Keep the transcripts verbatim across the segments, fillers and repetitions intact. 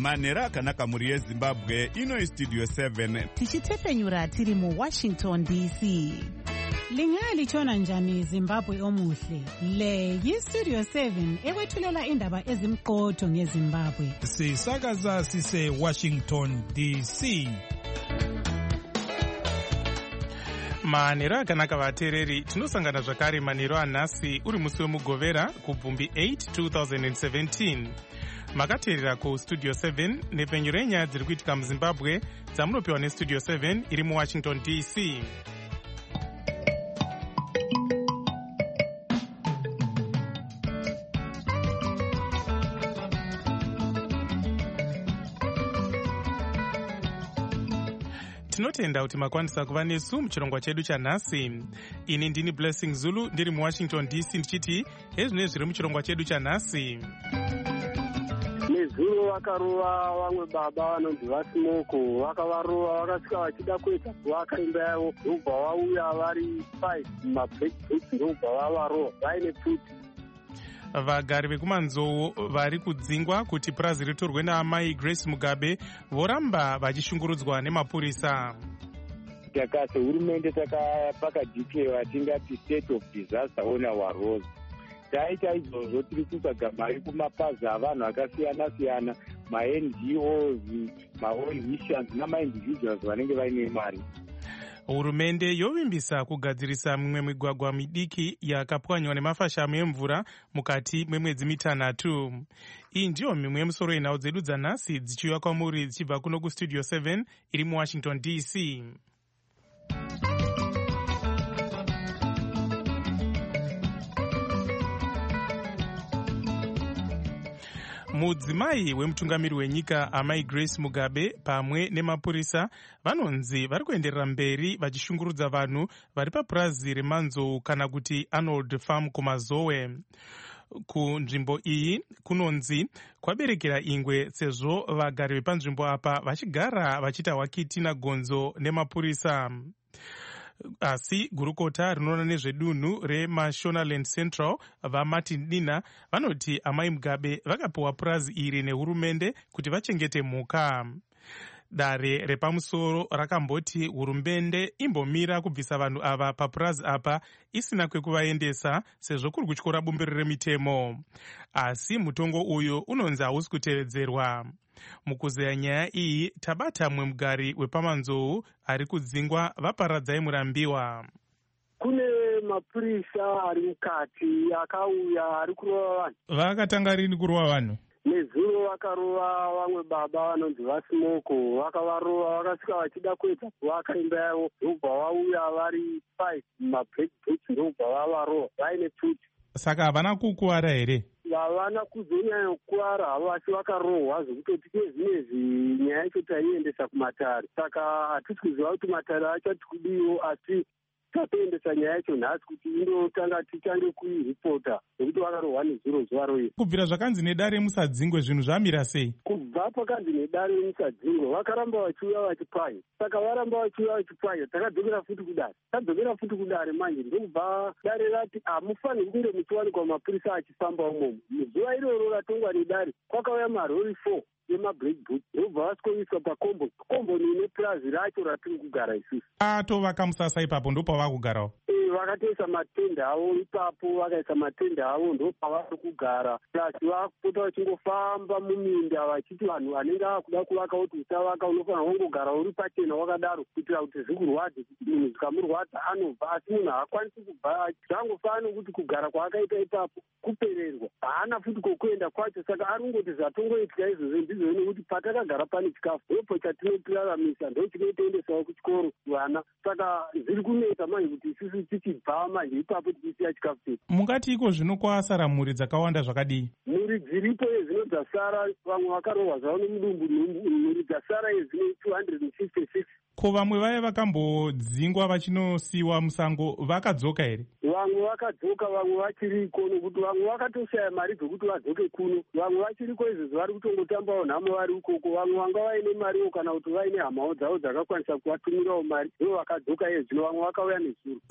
manhero akanaka mhuri yezimbabwe. Ino studio seven tichitepenyura tiri muwashington D C. Lingalitshona njani Zimbabwe omuhle? Le yiStudio seven ekwethulela indaba ezimqotho ngeZimbabwe. Sisakaza sise Washington D C. manhero akanaka vateereri, tinosangana zvakare manhero anhasi uri musi wemugovera kubvumbi eight twenty seventeen. makateerera kustudio seven nepenyu renyaya dziri kuitika muzimbabwe dzamunopiwa nestudio seven iri muwashington D C. tinotenda kuti makwanisa kuva nesu muchirongwa chedu chanhasi. Ini ndini Blessing Zulu ndiri muwashington D C ndichiti hezvino zviri muchirongwa chedu chanhasi. Nezuro vakarova vamwe baba vanonzi vaSmoko, vakavarova vakasvika vachida kuita kuvaka imba yavo, ndobva vauya vari five mumablackbooks, ndobva vavarova vaine pfuti. Vagari vekumanzou vari kudzingwa kuti purazi ritorwe naamai Grace Mugabe voramba vachishungurudzwa nemapurisa. Takase hurumende takapakadhiklewa tingati state of disaster ona warose. Taita izvozvo tiri kutsvaga mari kumapazi avanhu akasiyana siyana, ma-N G Os, ma-all missions nama-individuals vanenge vaine mari. Hurumende yovimbisa kugadzirisa mimwe migwagwa midiki yakapwanywa nemafashamu emvura mukati memwedzi mitanhatu. Iyi ndiyo mimwe yemusoro yenhau dzedu dzanhasi dzichiuya kwamuri dzichibva kuno kustudio seven iri muwashington D C. Mudzimai wemutungamiri wenyika amai Grace Mugabe pamwe nemapurisa vanonzi vari kuenderera mberi vachishungurudza vanhu vari papurazi remanzou kana kuti Arnold Farm kumazowe. Kunzvimbo iyi kunonzi kwaberekera ingwe sezvo vagari vepanzvimbo apa vachigara vachiita hwakiti nagonzo nemapurisa. Asi gurukota rinoona nezvedunhu reMashonaland Central vaMartin Dina vanoti amai Mugabe vakapiwa purazi iri nehurumende kuti vachengete mhuka. Dare repamusoro rakamboti hurumende imbomira kubvisa vanhu ava papurazi apa isina kwekuvaendesa sezvo kuri kutyora bumbiro remitemo. Asi mutongo uyu unonzi hausi kutevedzerwa. Mukuzeya nyaya iyi tabata mumwe mugari wepamanzou ari kudzingwa vaparadzai murambiwa. Kune mapurisa ari mukati akauya ari kurova vanhu. Vakatanga rini kurova vanhu? Nezuro vakarova vamwe baba vanonzi vaSmoko, vakavarova vakasvika vachida kuita kuvaka imba yavo, ndobva vauya vari five mumablackbooks, ndobva vavarova vaine pfuti. Saka havana kukuwara here? Havana kuzonyanya kukuwara havo, asi vakarohwa zvekutoti nezvinezvi nyaya yacho taiendesa kumatare. Saka hatisi kuziva kuti matare achati kudiwo, asi tatoendesa nyaya yacho nhasi kuti indotanga tichange kuiripota nekuti vakarohwa nezuro zuva roye. Kubvira zvakanzi nedare musadzingwe zvinhu zvamira sei? Kubva pakanzi nedare musadzingwe vakaramba vachiuya vachipwanya. Saka varamba vachiuya vachipwanya, takadzokera futi kudare. Tadzokera futi kudare manje ndokubva dare rati hamufaniri kunge muchiwanikwa mapurisa achifamba umomo. Muzuva iroro ratongwa nedare kwakauya marori four yemablackbook, ndobva vasikoiswa pakombo komboni ine purazi racho ratiri kugara isusu. Atovaka musasa ipapo ndopava kugarawo? E, vakatoisa matende avo ipapo, vakaisa matende avo ndopavari kugara. Plasi vakupota vachingofamba muminda vachiti vanhu vanenge vakuda kuvaka kuti usavaka unofanira kungogara uri pachena wakadaro kuitira kuti zvikurwadze, kuti munhu zvikamurwadza anobva. Asi munhu haakwanisi kubva, zvangofanira kuti kugara kwaakaita ipapo kupererwa, haana futi kokuenda kwacho. Saka ari kungoti zvatongoitika izvozvo ndizvo nekuti patakagara pane chikafu ndopo chatinotiraramisa, ndo chinotoendesawo kuchikoro vana. Saka zviri kunetsa manje kuti isusu tichibva manje ipapo tichisiya chikafu chedu. Mungati iko zvino kwasara mhuri dzakawanda zvakadii? Mhuri dziripo yezvino dzasara, vamwe vakarohwa zvavo nemudumbu nhumbu, mhuri dzasara yezvino two hundred fifty-six. Ko vamwe vaya vakambodzingwa vachinosiyiwa musango vakadzoka here? Vamwe vakadzoka, vamwe vachiriko, nokuti vamwe vakatoshaya mari dzokuti vadzoke kuno. Vamwe vachiriko izvozvo vari kutongotambawo nhamo vari ikoko. Vamwe vanga vaine mariwo kana kuti vaine hamawo dzavo dzakakwanisa kuvatumirawo mari, ndo vakadzoka yezvino, vamwe vakauya nezuro. Saka pane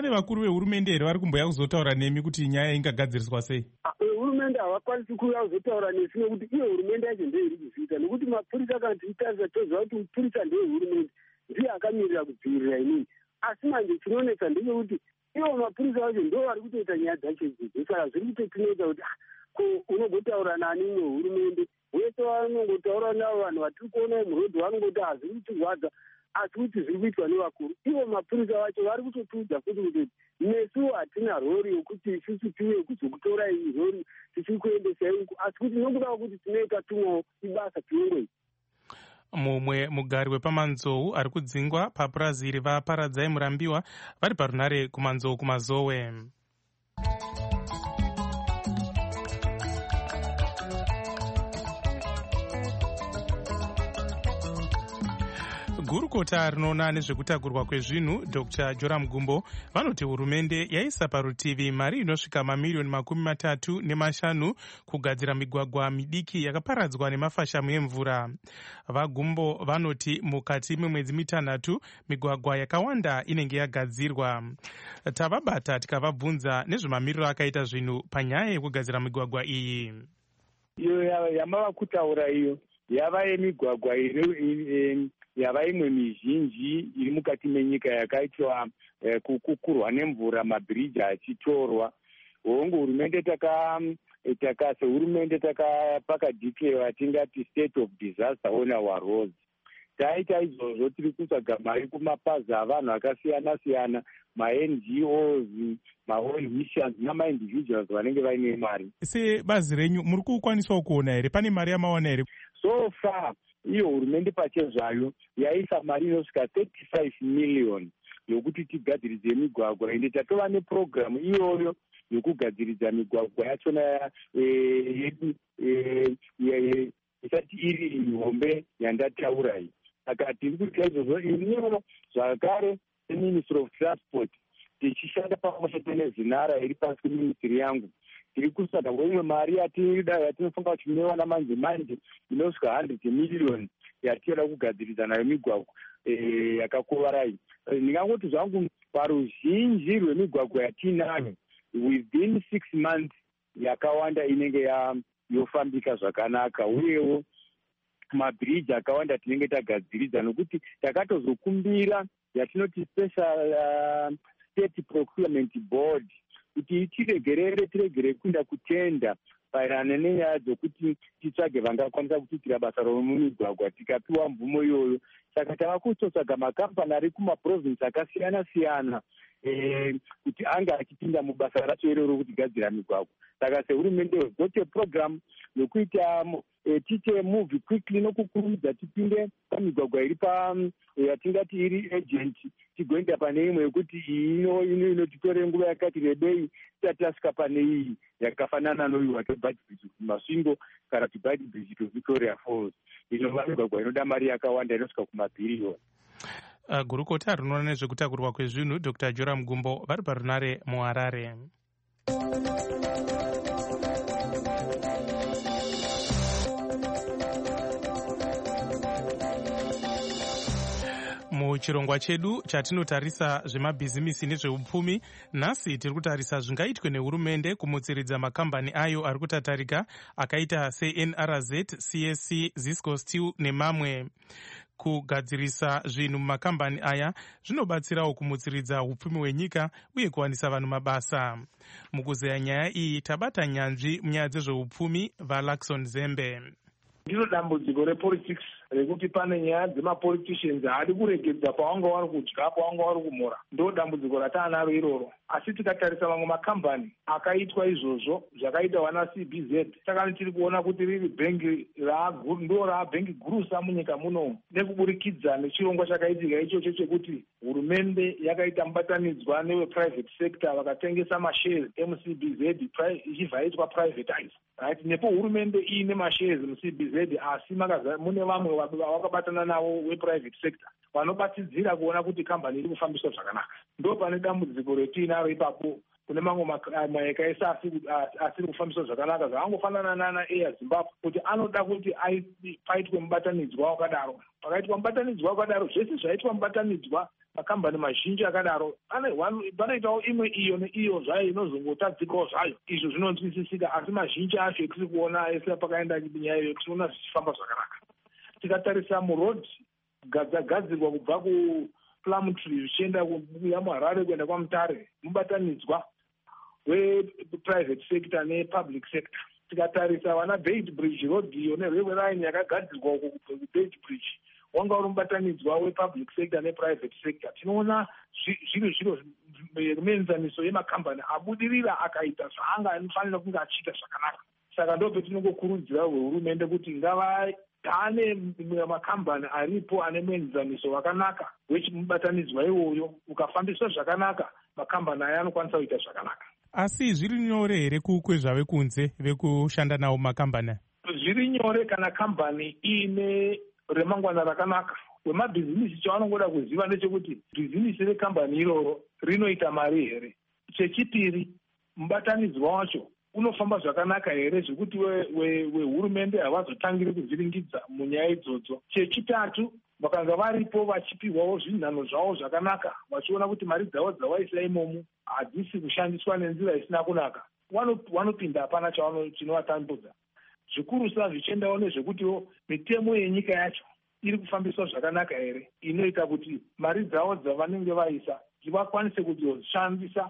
pane vakuru vehurumende here vari kumbouya kuzotaura nemi kuti nyaya ingagadziriswa sei? Hurumende havakwanisi kuuya kuzotaura nesi nekuti iyo hurumende yacho ndiyo iri kuzviita, nekuti mapurisa kana tichitarisa toziva kuti mupurisa ndeye hurumende, ndiye akamirira kudzivirira inini. Asi manje chinonetsa ndechekuti ivo mapurisa vacho ndo vari kutoita nyaya dzacho idzodzo, saka zviri kutotinetsa kuti unogotaura nani imwe hurumende wese vanongotaura navo vanhu vatiri kuona murodhi vanongoti hazviri kutirwadza, asi kuti zviri kuitwa nevakuru. Ivo mapurisa vacho vari kutotiudza futi kuti nesu hatina rori yokuti isusu tiuye kuzokutora iyi rori tichiri kuendesai uku, asi kuti nokuda kwekuti tinoita tumwewo ibasa tinongoi. Mumwe mugari wepamanzou ari kudzingwa papurazi iri vaparadzai murambiwa vari parunare kumanzou kumazowe. Gurukota rinoona nezvekutakurwa kwezvinhu Doctor Joram Gumbo vanoti hurumende yaisa parutivi mari inosvika mamiliyoni makumi matatu nemashanu kugadzira migwagwa midiki yakaparadzwa nemafashamu emvura. VaGumbo vanoti mukati memwedzi mitanhatu migwagwa yakawanda inenge yagadzirwa. Tavabata tikavabvunza nezvemamiriro akaita zvinhu panyaya yekugadzira migwagwa iyi. Iyo yamava kutaura iyo yava yemigwagwa iri yava imwe mizhinji iri mukati menyika yakaitwa eh, kukurwa nemvura, mabhiriji achitorwa. Hongu hurumende taka taka sehurumende takapaka declare tingati state of disaster on our roads. Taita izvozvo tiri kutsvaga mari kumapazi avanhu akasiyana siyana, ma-N G Os, ma-oil missions nama-individuals vanenge vaine mari. Sebazi renyu muri kukwaniswa kuona here, pane mari yamawana here? So far iyo hurumende pachezvayo yaisa mari inosvika thirty-five million yokuti tigadziridze migwagwa, ende tatova nepurogiramu iyoyo yokugadziridza migwagwa yachona yedu isati iri hombe yandataura iyi. Saka tiri kuita izvozvo iniwo zvakare seministry of transport tichishanda pamwe chete nezinara iri pasi peministry yangu tiri kutsvaga imwe mari yatinofunga kuti inowana manje manje inosvika one hundred million yatinoda kugadziridza nayo migwagwa yakakovarai. Ndingangoti zvangu paruzhinji rwemigwagwa yatinayo within six months yakawanda inenge yofambika zvakanaka, uyewo mabhiriji akawanda tinenge tagadziridza, nokuti takatozokumbira yatinoti special uh, state procurement board kuti tiregerere tiregere kuenda kutenda pairana nenyaya dzokuti titsvage vangakwanisa kutiitira basa romumigwagwa. Tikapiwa mvumo iyoyo, saka tava kutotsvaga makampani ari kumaprovinsi akasiyana siyana eh, kuti anga achipinda mubasa racho iroro kutigadzira migwagwa. Saka sehurumende gote program yokuita eh, tiche move quickly nokukurumidza tipinde pamigwagwa iri pa yatingati iri agent tigoenda pane imwe yekuti ino ino inotitore nguva yakati rebei tisati tasvika pane iyi yakafanana noyu watobhati bridge kumasvingo kana tibhati bridge to Victoria Falls. Inova migwagwa inoda mari yakawanda inosvika kumabhiriyoni. Uh, gurukota rinoona nezvekutakurwa kwezvinhu Doctor Joram Gumbo vari parunare muHarare. Muchirongwa chedu chatinotarisa zvemabhizimisi nezveupfumi, nhasi tiri kutarisa zvingaitwe nehurumende kumutsiridza makambani ayo ari kutatarika akaita se-N R Z, C S C, Zisco Steel nemamwe. Kugadzirisa zvinhu mumakambani aya zvinobatsirawo kumutsiridza upfumi hwenyika uye kuwanisa vanhu mabasa. Mukuzeya nyaya iyi tabata nyanzvi munyaya dzezveupfumi vaLaxon Zembe. Ndiro dambudziko repolitics rekuti pane nyaya dzemapoliticians haadi kuregedza pawanga vari kudya pawanga vari kumhura. Ndo dambudziko rataanaro iroro. Asi tikatarisa mamwe makambani akaitwa izvozvo zvakaita wana C B Z, saka tiri kuona kuti riri bhengi ndo raabhengi gurusa munyika muno, nekuburikidza nechirongwa chakaitika ichocho chekuti hurumende yakaita mubatanidzwa neweprivate sector vakatengesa mashares emu-C B Z ichibva yaitwa privatize. Right? Nepo hurumende iine mashares mu-C B Z asi mune vamwe vakabatana navo weprivate sector vanobatidzira kuona kuti kambani iri kufambiswa zvakanaka. Ndo pane dambudziko retiinaro ipapo. Kune mamwe maeka ese asiri kufambiswa zvakanaka zvakangofanana nana Air Zimbabwe, kuti anoda kuti paitwe mubatanidzwa wakadaro. Pakaitwa mubatanidzwa wakadaro, zvese zvaitwa mubatanidzwa makambani mazhinji akadaro panoitawo imwe iyo neiyo zvayo inozongotadzikawo zvayo. Izvo zvinonzwisisika, asi mazhinji acho etiri kuona ese pakaenda nyaya iyo tinoona zvichifamba zvakanaka. Tikatarisa murodhi dzagadzirwa kubva kuPlumtree zvichienda kubuya muHarare kuenda kwaMutare, mubatanidzwa weprivate sector nepublic sector. Tikatarisa vana Beit Bridge road iyo nerailway line yakagadzirwa kuBeit Bridge wanga uri mubatanidzwa wepublic sector neprivate sector. Tinoona zviro zviro muenzaniso yemakambani abudirira akaita zvaanga anofanira kunge achiita zvakanaka. Saka ndo petinongokurudzira hurumende kuti ngava ane makambani aripo ane muenzaniso wakanaka wechimubatanidzwa iwoyo, ukafambiswa zvakanaka makambani aya anokwanisa kuita zvakanaka. Asi zviri nyore here kukwezva vekunze vekushanda nawo makambani? Zviri nyore kana kambani ine remangwana rakanaka. Wemabhizinisi chavanongoda kuziva ndechekuti bhizinisi rekambani iroro rinoita mari here. Chechipiri, mubatanidzwa wacho unofamba zvakanaka here zvekuti wehurumende havazotangiri kuzviringidza munyaya idzodzo. Chechitatu, vakanga varipo vachipihwawo zvinhanho zvavo zvakanaka, vachiona kuti mari dzavo dzavaisa imomo hadzisi kushandiswa nenzira isina kunaka, vanopinda hapana chinovatambudza. Zvikuru sa zvichiendawo nezvekutiwo mitemo yenyika yacho iri kufambiswa zvakanaka here, inoita kuti mari dzavo dzavanenge vaisa vakwanise kudzishandisa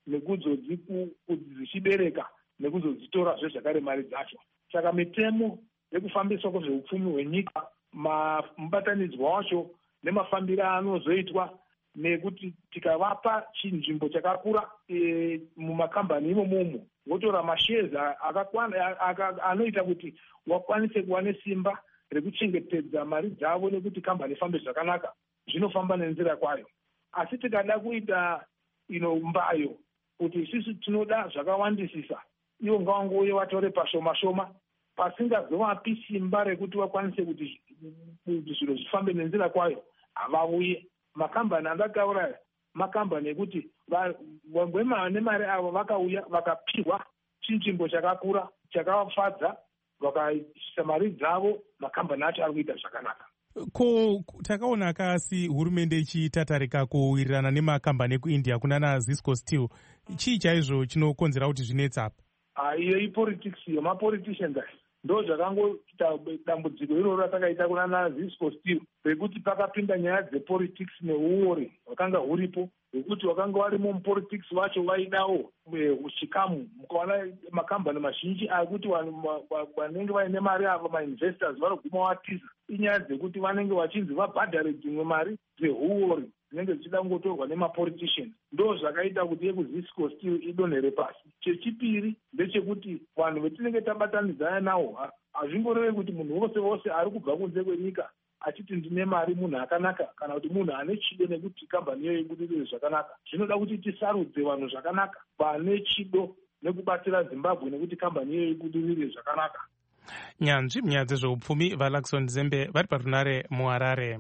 nekuzodzichibereka nekuzodzitorazve zvakare mari dzacho. Saka mitemo yekufambiswa kwezveupfumi hwenyika, mubatanidzwa wacho nemafambiro anozoitwa, nekuti tikavapa chinzvimbo chakakura e, mumakambani imomomo votora mashezi anoita kuti wakwanise kuva nesimba rekuchengetedza mari dzavo nekuti kambani ifambe zvakanaka, zvinofamba nenzira kwayo. Asi tikada kuita ino mbayo kuti isusu tinoda zvakawandisisa, ivo ngavangouye vatore pashoma shoma pasingazovapi simba rekuti vakwanise kuti zviro zvifambe nenzira kwayo, havauye. Makambani andataura makambani ekuti vane mari avo vakauya vakapihwa chinzvimbo chakakura chakavafadza, vakaisa mari dzavo, makambani acho ari kuita zvakanaka. Ko takaona kasi hurumende ichitatarika kuwirirana nemakambani ekuindia kunana Zisco Steel, chii chaizvo chinokonzera kuti zvinetsa apa? Iyo ipolitics iyo, mapoliticians ndo zvakangoita dambudziko iroro ratakaita kunana Zisco Steel, rekuti pakapinda nyaya dzepolitics neuori hwakanga huripo, hwekuti wakanga warimo mupolitics vacho vaidawo chikamu. Mukaona makambani mazhinji akuti vanenge vaine mari ava mainvestors vanoguma watiza, inyaya dzekuti vanenge vachinzi vabhadhare dzimwe mari dzeuori dzinenge dzichida kungotorwa nemapoliticians. Ndo zvakaita kuti yekuZisco Steel idonhere pasi. Chechipiri ndechekuti vanhu vetinenge tabatanidzana nawo hazvingoreve kuti munhu wose wose ari kubva kunze kwenyika achiti ndine mari munhu akanaka, kana kuti munhu ane chido nekuti kambani iyoyo ibudirire zvakanaka. Zvinoda kuti tisarudze vanhu zvakanaka vane chido nekubatsira Zimbabwe nekuti kambani iyoyo ibudirire zvakanaka. Nyanzvi munyaya dzezveupfumi vaLaxon Zembe vari parunare muHarare.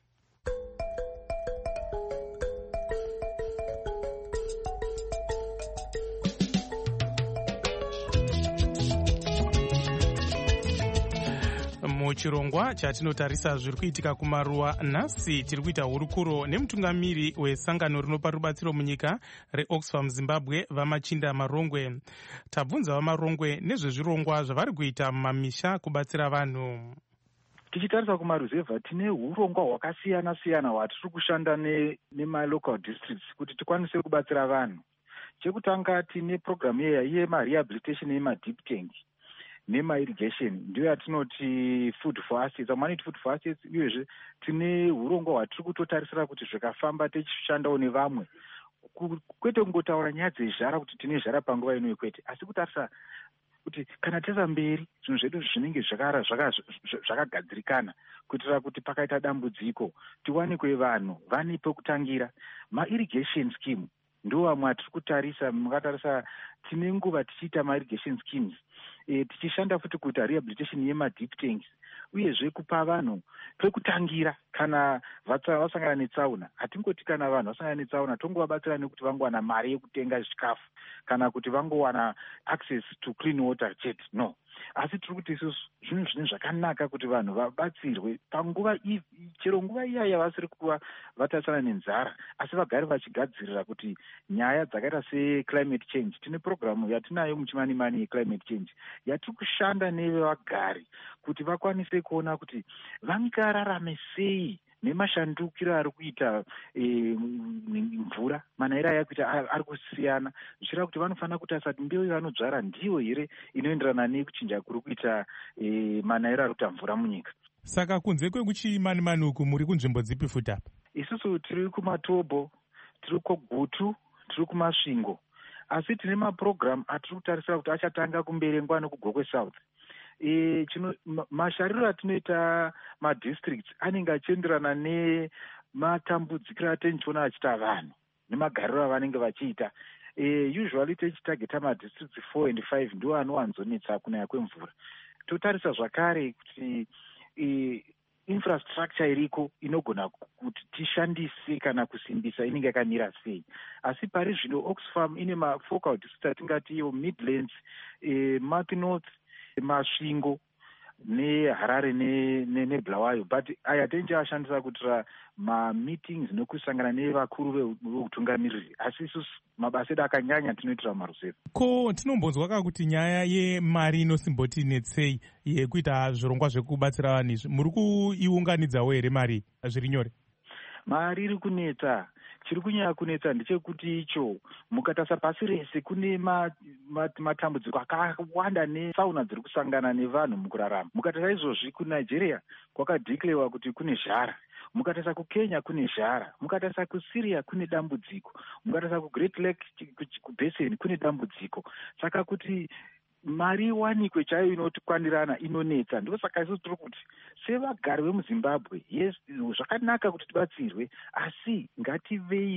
Muchirongwa chatinotarisa zviri kuitika kumaruwa nhasi, tiri kuita hurukuro nemutungamiri wesangano rinopa rubatsiro munyika reOxfam Zimbabwe vamachinda Marongwe. Tabvunza vaMarongwe nezvezvirongwa zvavari kuita mumamisha kubatsira vanhu. Tichitarisa kumaruzevha tine hurongwa hwakasiyana siyana hwatiri kushanda nemalocal districts kuti tikwanise kubatsira vanhu. Chekutanga tine programu yemarehabilitation yemadeep tank nemairrigation, ndiyo yatinoti food for assets, amaniti food for assets. Uyezve tine hurongwa hwatiri kutotarisira kuti zvikafamba tichishandawo nevamwe, kwete kungotaura nyaya dzezhara kuti tine zhara panguva ino kwete, asi kutarisa kuti kana tesa mberi zvinhu zvedu zvinenge zvakagadzirikana kuitira kuti pakaita dambudziko tiwanikwe vanhu vane pekutangira. Mairrigation scheme ndo vamwe atiri kutarisa. Mukatarisa tine nguva tichiita mairrigation schemes, e, tichishanda futi kuita rehabilitation yemadeep tanks, uyezve kupa vanhu pekutangira kana vasangana netsauna. Hatingoti kana vanhu vasangana netsauna tongovabatsira nekuti vangowana mari yekutenga chikafu kana kuti vangowana access to clean water chete, no. asi tiri kuti isusu zvinhu zvine zvakanaka kuti vanhu vabatsirwe panguva chero nguva iya yavasiri kuva vatarisana nenzara, asi vagare vachigadzirira kuti nyaya dzakaita seclimate change. Tine programu yatinayo muchimanimani yeclimate change yatiri kushanda nevagari kuti vakwanise kuona kuti vangararame sei nemashandukiro ari kuita mvura, manayiro aya kuita ari kusiyana, zvichira kuti vanofanira kutarisa kuti mbeu yavanodzvara ndiyo here inoenderana nekuchinja kuri kuita manayiro ari kuita mvura munyika. Saka kunze kwekuchimanimani uku muri kunzvimbo dzipi futi apa? Isusu tiri kuMatobo, tiri kuGutu, tiri kuMasvingo, asi tine mapurogiramu atiri kutarisira kuti achatanga kumberengwa nokugokwe South. E, chino, ma, mashariro atinoita madistricts anenge achienderana nematambudzikiro atinoona achita vanhu nemagariro avanenge vachiita. E, usually tichitageta madistricts four and five ndiwo anowanzonetsa kunaya kwemvura. Totarisa zvakare kuti e, infrastructure iriko inogona kuti tishandise kana kusimbisa inenge yakamira sei. Asi pari zvino Oxfam ine mafocal districts atingati iyo Midlands, e, Mapi North, Masvingo neHarare neBulawayo, but aya tenje ashandisa kuitira ma-meetings nokusangana nevakuru veutungamiriri, asi isusu mabasa edu akanyanya tinoitira maruzeva. Ko tinombonzwa ka kuti nyaya yemari inosimboti netsei yekuita zvirongwa zvekubatsira vanhu izvi, muri kuiunganidzawo here mari zviri nyore? Mari iri kunetsa. Chiri kunyanya kunetsa ndechekuti icho mukatarisa pasi rese kune matambudziko ma, ma akawanda netsaona dziri kusangana nevanhu mukurarama. Mukatarisa izvozvi kuNigeria kwakadhiklewa kuti kune zhara, mukatarisa kuKenya kune zhara, mukatarisa kuSyria kune dambudziko, mukatarisa kuGreat Lake kuBasin kune dambudziko. Saka kuti mari iwanikwe chaiyo inotikwanirana inonetsa. Ndiko saka isusu tiri kuti sevagari vemuZimbabwe, yes, zvakanaka kuti tibatsirwe, asi ngativei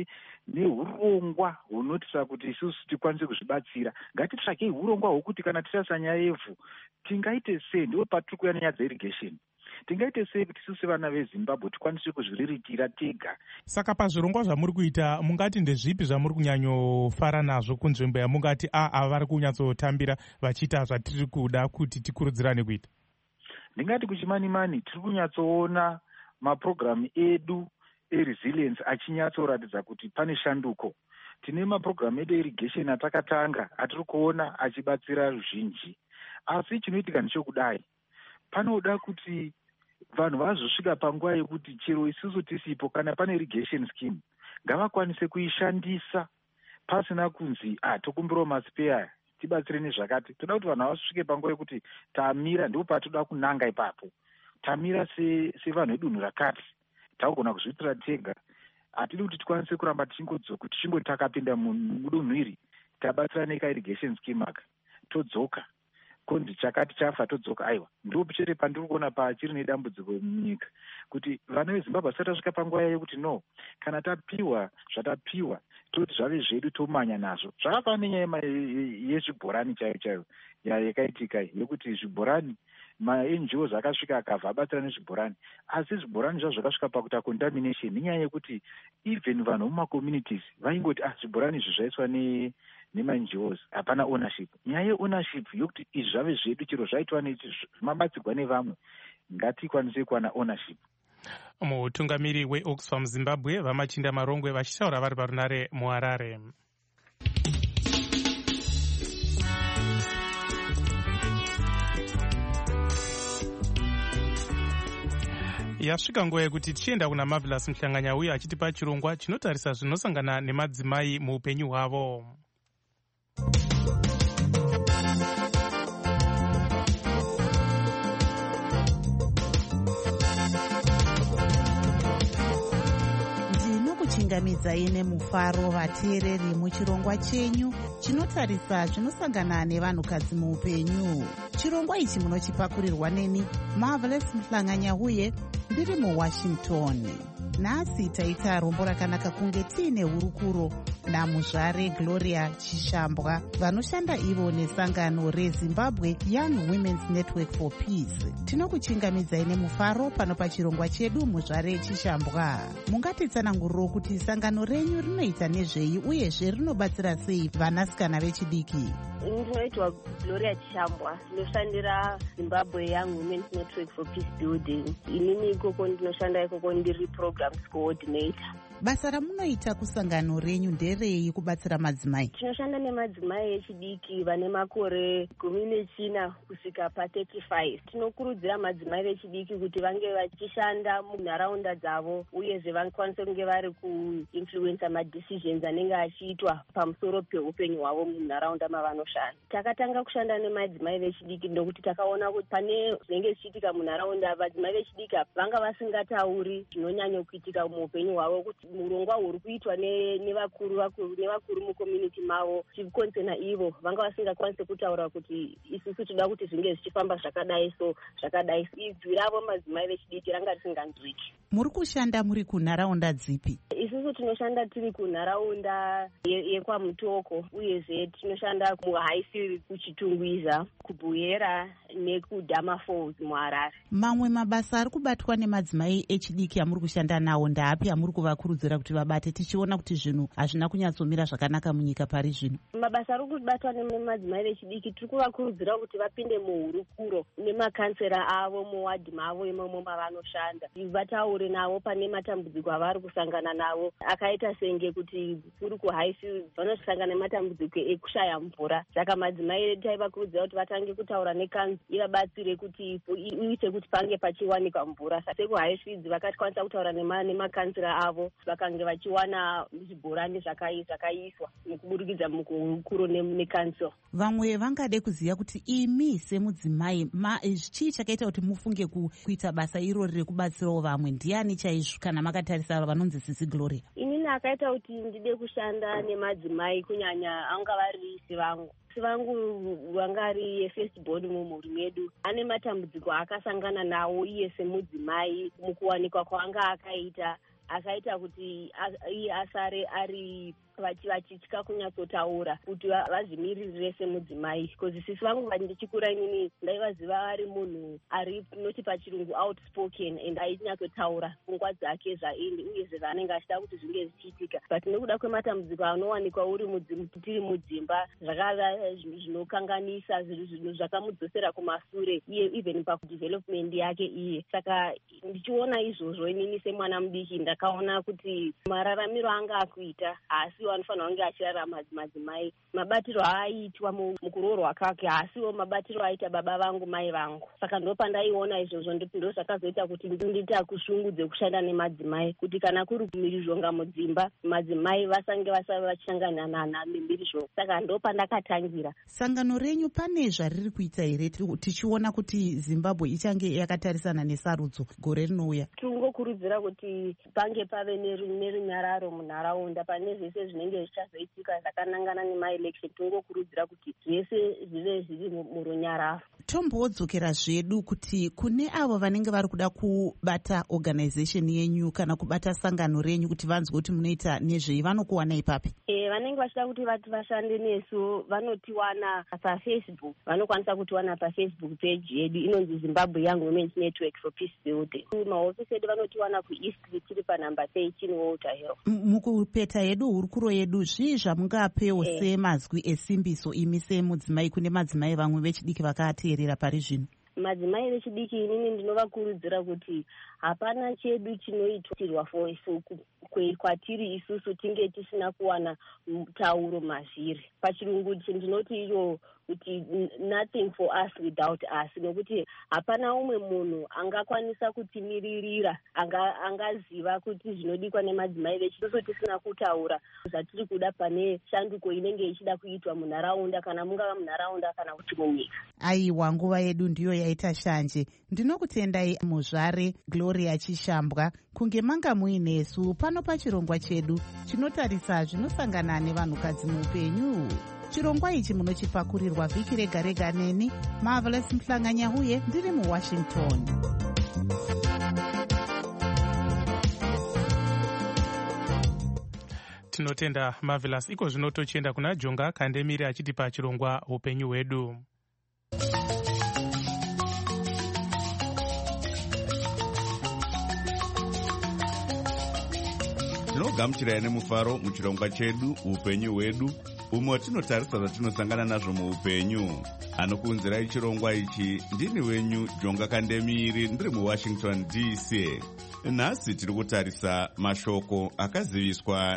neurongwa hunotisa kuti isusu tikwanise kuzvibatsira. Ngatitsvakei urongwa hwokuti kana tisasa nyaya yevhu tingaite sei. Ndiwo patiri kuuya nenyaya dzeirrigation. Tingaite sei kuti isusu vana veZimbabwe tikwanise kuzviriritira tega. Saka pazvirongwa zvamuri kuita mungati ndezvipi zvamuri kunyanyofara nazvo kunzvimbo yamungati a ava vari kunyatsotambira vachiita zvatiri kuda kuti tikurudzirane kuita? Ndingati kuchimanimani tiri kunyatsoona mapurogiramu edu eresilience achinyatsoratidza kuti pane shanduko. Tine mapurogiramu edu eirrigation atakatanga atiri kuona achibatsira ruzhinji, asi chinoitika ndechokudai panoda kuti vanhu vazosvika panguva yekuti chero isusu tisipo kana pane irrigation scheme ngavakwanise kuishandisa pasina kunzi ah tokumbirawo masipeya tibatsire nezvakati. Toda kuti vanhu vasvike panguva yekuti tamira, ndipo patoda kunanga ipapo. Tamira sevanhu vedunhu rakati, tagona kuzviitira tega. Hatidi kuti tikwanise kuramba tichingodzoka tichingoti takapinda mudunhu iri tabatsira neka irrigation scheme aka todzoka konzi chakati chafa todzoka. Aiwa, ndipo chete pandiri kuona pachiri nedambudziko munyika kuti vana veZimbabwe vasati vasvika panguva yekuti no, kana tapiwa zvatapiwa toti zvave zvedu tomanya nazvo. Zvakafana nenyaya yezvibhorani chaiyo chaiyo yakaitika yekuti zvibhorani ma-N G Os akasvika akabva abatsira nezvibhorani, asi zvibhorani zvazvo zvakasvika pakuita contamination nenyaya yekuti even vanhu mumacommunities vaingoti ah zvibhorani izvi zvaiswa ne nema-N G Os, hapana ownership. Nyaya ye-ownership yokuti izvi zvave zvedu chero zvaitwa mabatsirwa nevamwe, ngatikwanise kuwana ownership. Mutungamiri weOxfam Zimbabwe Vamachinda Marongwe vachitaura vari parunare muHarare. Yasvika nguva yekuti tichienda kuna Marvelous Mhlanganya uye achitipa chirongwa chinotarisa zvinosangana nemadzimai muupenyu hwavo. Ndinokuchingamidzai nemufaro vateereri muchirongwa chenyu chinotarisa zvinosangana nevanhukadzi muupenyu. Chirongwa ichi munochipakurirwa neni Marvelous Mhlanganya uye ndiri muWashington. Nhasi taita rombo rakanaka kunge tiine hurukuro namuzvare Gloria Chishambwa vanoshanda ivo nesangano reZimbabwe Young Women's Network for Peace. Tinokuchingamidzai nemufaro pano pachirongwa chedu muzvare Chishambwa. Mungatitsananguriro kuti sangano renyu rinoita nezvei uyezve rinobatsira sei vanasikana vechidiki? Ndinoitwa Gloria Chishambwa, ndinoshandira Zimbabwe Young Women's Network for Peace Building. Inini ikoko ndinoshanda ikoko ndiri programs coordinator. Basa ramunoita kusangano renyu nderei kubatsira madzimai? Tinoshanda nemadzimai echidiki vane makore gumi nechina kusvika pa35. Tinokurudzira madzimai vechidiki kuti vange vachishanda munharaunda dzavo uyezve vakwanise kunge vari kuinfluensa madecisions anenge achiitwa pamusoro peupenyu hwavo munharaunda mavanoshanda. Takatanga kushanda nemadzimai vechidiki ndokuti takaona kuti pane zvinenge zvichiitika munharaunda, madzimai vechidiki vanga vasingatauri zvinonyanya kuitika muupenyu hwavo, kuti murongwa uri kuitwa nevakuru nevakuru mucommunity mavo chikonsena ivo vanga vasingakwanisi kutaura kuti isusu toda kuti zvinge zvichifamba zvakadai so zvakadai. Idzwi ravo madzimai vechidiki ranga risinganzwiki. Muri kushanda muri kunharaunda dzipi? Isusu tinoshanda tiri kunharaunda yekwamutoko uyezve tinoshanda muHighfield kuchitungwiza, kubuyera nekudhama Falls muHarare. Mamwe mabasa ari kubatwa nemadzimai echidiki amuri kushanda nawo ndaapi amuri kuvakurudzira kuti vabate, tichiona kuti zvinhu hazvina kunyatsomira zvakanaka munyika pari zvino? Mabasa ari kubatwa nemadzimai vechidiki tiri kuvakurudzira kuti vapinde muhurukuro nemakansera avo muwadhi mavo imomo mavanoshanda, vataure navo pane matambudziko avari kusangana navo, akaita senge kuti kuri kuHighfield vanosangana nematambudziko ekushaya mvura. Saka madzimai taivakurudzira kuti vatange kutaura nekanzu ivabatsire kuti iite kuti pange pachiwanikwa mvura. SekuHighfield vakakwanisa kutaura nemakansera avo vakange vachiwana zvibhorani zvakaiswa mukuburikidza mukuhurukuro nekansel. Vamwe vangade kuziva kuti imi semudzimai chii chakaita kuti mufunge kuita basa irori rekubatsirawo vamwe? Ndiani chaizvo kana makatarisa vanonzi Sisi Gloria? Inini akaita kuti ndide kushanda nemadzimai kunyanya anga vari sivangu vangu vangari yefirstborn mumhuri medu ane matambudziko akasangana nawo iye semudzimai mukuwanikwa kwanga akaita akaita kuti iye asare ari vachitya kunyatsotaura kuti vazvimiririre semudzimai. Because sisi vangu ndichikura inini ndaivaziva ari munhu ari noti pachirungu outspoken and ainyatsotaura pfungwa dzake zvaindi uyezve vanenge achida kuti zvinge zvichiitika, but nekuda kwematambudziko anowanikwa uri tiri mudzimba zvakava zvinokanganisa zvinhu zvakamudzosera kumasure iye even pakudevelopment yake iye. Saka ndichiona izvozvo inini semwana mudiki ndakaona kuti mararamiro anga akuita asi anofanira kunge achirarama madzimai, mabatiro aaitwa mukuroorwa kwake asiwo mabatiro aita baba vangu mai vangu. Saka ndopandaiona izvozvo ndo zvakazoita kuti ndita kushungudze kushanda nemadzimai, kuti kana kuri kumhirizhonga mudzimba madzimai vasange vasava vachishangana namhirizhonga. Saka ndopandakatangira. Sangano renyu pane zvariri kuita here tichiona kuti Zimbabwe ichange yakatarisana nesarudzo gore rinouya? Tingokurudzira kuti pange pave nerunyararo munharaunda pane zvese zvinenge zvichazoitika zvakanangana nemaelection. Tingokurudzira kuti zvese zvive zviri murunyararo. Tombodzokera zvedu kuti kune avo vanenge vari kuda kubata organization yenyu kana kubata sangano renyu kuti vanzwe kuti munoita nezvei, vanokuwana ipapi? E, vanenge vachida kuti vati vashande nesu vanotiwana paFacebook, vanokwanisa kutiwana paFacebook page yedu inonzi Zimbabwe Young Women's Network for Peace Building. Mahofisi edu vanotiwana kuEast tiri panhamba thirteen Walter Hill. Mukupeta yedu hurukuro yedu zvii zvamungapewo e. semazwi esimbiso imi semudzimai kune madzimai vamwe vechidiki vakateerera pari zvino? Madzimai vechidiki inini ndinovakurudzira kuti hapana chedu chinoitirwa kwatiri isusu tinge tisina kuwana tauro mazviri. Pachirungu ndinoti iyo kuti nothing for us without us, nokuti hapana umwe munhu angakwanisa kutimiririra angaziva kuti zvinodikwa nemadzimai vechisusu tisina kutaura zvatiri kuda pane shanduko inenge ichida kuitwa munharaunda, kana mungava munharaunda kana kuti munyika. Aiwa, nguva yedu ndiyo yaita shanje. Ndinokutendai muzvare Gloria Chishambwa kunge manga muinesu pano pachirongwa chedu chinotarisa zvinosangana nevanhukadzi muupenyu. Chirongwa ichi munochipakurirwa vhiki rega rega neni Marvelous Mhlanganya ndiri muWashington. Tinotenda Marvelous. Iko zvino tochienda kuna Jonga Kandemiri achitipa chirongwa upenyu hwedu. Tinogamuchirai nemufaro muchirongwa chedu upenyu hwedu, umwe tinotarisa zvatinosangana nazvo muupenyu. Anokuunzirai chirongwa ichi ndini wenyu Jonga Kandemiri, ndiri muWashington D C. Nhasi tiri kutarisa mashoko akaziviswa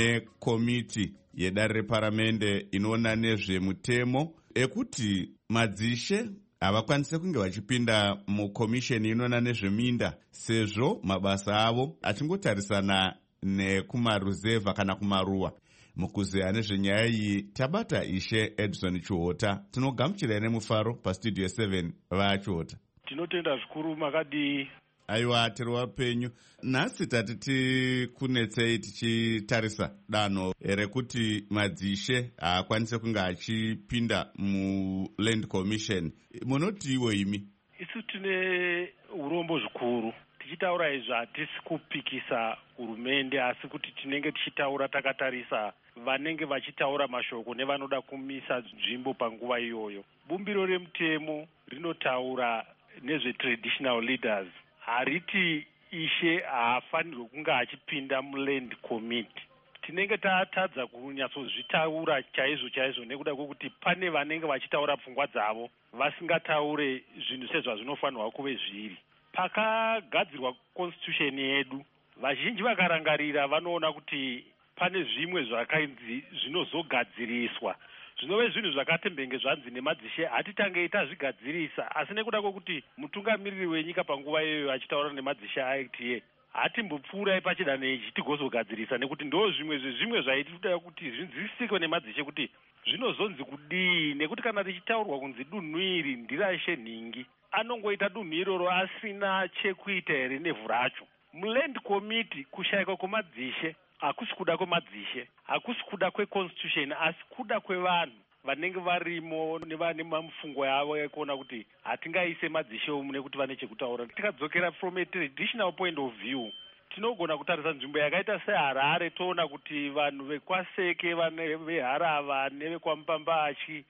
nekomiti yedare reparamende inoona nezvemutemo ekuti madzishe havakwanise kunge vachipinda mukomisheni inoona nezveminda sezvo mabasa avo achingotarisana nekumaruzevha kana kumaruwa. Mukuzeya nezvenyaya iyi tabata Ishe Edson Chuhota. Tinogamuchirai nemufaro pastudio seven vaChuhota. Tinotenda zvikuru makadi. Aiwa, tiri wapenyu. Nhasi tati tikunetsei tichitarisa danho rekuti madzishe haakwanise kunge achipinda muLand Commission. Munotiwo imi? Isu tine urombo zvikuru. Tichitaura izvi hatisi kupikisa hurumende, asi kuti tinenge tichitaura takatarisa vanenge vachitaura mashoko nevanoda kumisa nzvimbo panguva iyoyo. Bumbiro remutemo rinotaura nezvetraditional leaders. Hariti Ishe haafanirwe kunge achipinda muLand Committee. Tinenge tatadza kunyatsozvitaura chaizvo chaizvo nekuda kwekuti pane vanenge vachitaura pfungwa dzavo vasingataure zvinhu sezvazvinofanirwa kuve zviri. Pakagadzirwa constitution yedu, vazhinji vakarangarira vanoona kuti pane zvimwe zvakainzi zvinozogadziriswa. Zvinove zvinhu zvakatembenge zvanzi nemadzishe hatitange tazvigadzirisa, asi nekuda kwekuti mutungamiriri wenyika panguva iyoyo achitaura nemadzishe aiti ye hatimbopfuurai pachidanho ichi tigozogadzirisa, nekuti ndo zvimwe zvezvimwe zvaitoda kuti zvinzivisikwe nemadzishe kuti zvinozonzi kudii, nekuti kana tichitaurwa kunzi dunhu iri ndirashe nhingi, anongoita dunhu iroro asina chekuita here nevhu racho. muLand Committee kushayikwa kwemadzishe hakusi kuda kwemadzishe, hakusi kuda kweconstitution, asi kuda kwevanhu vanenge varimo nevane mamufungo yavo ekuona kuti hatingaise madzishe umu nekuti vane chekutaura. Tikadzokera from a traditional point of view, tinogona kutarisa nzvimbo yakaita seHarare, toona kuti vanhu vekwaseke, vane veHarava nevekwamupambachi,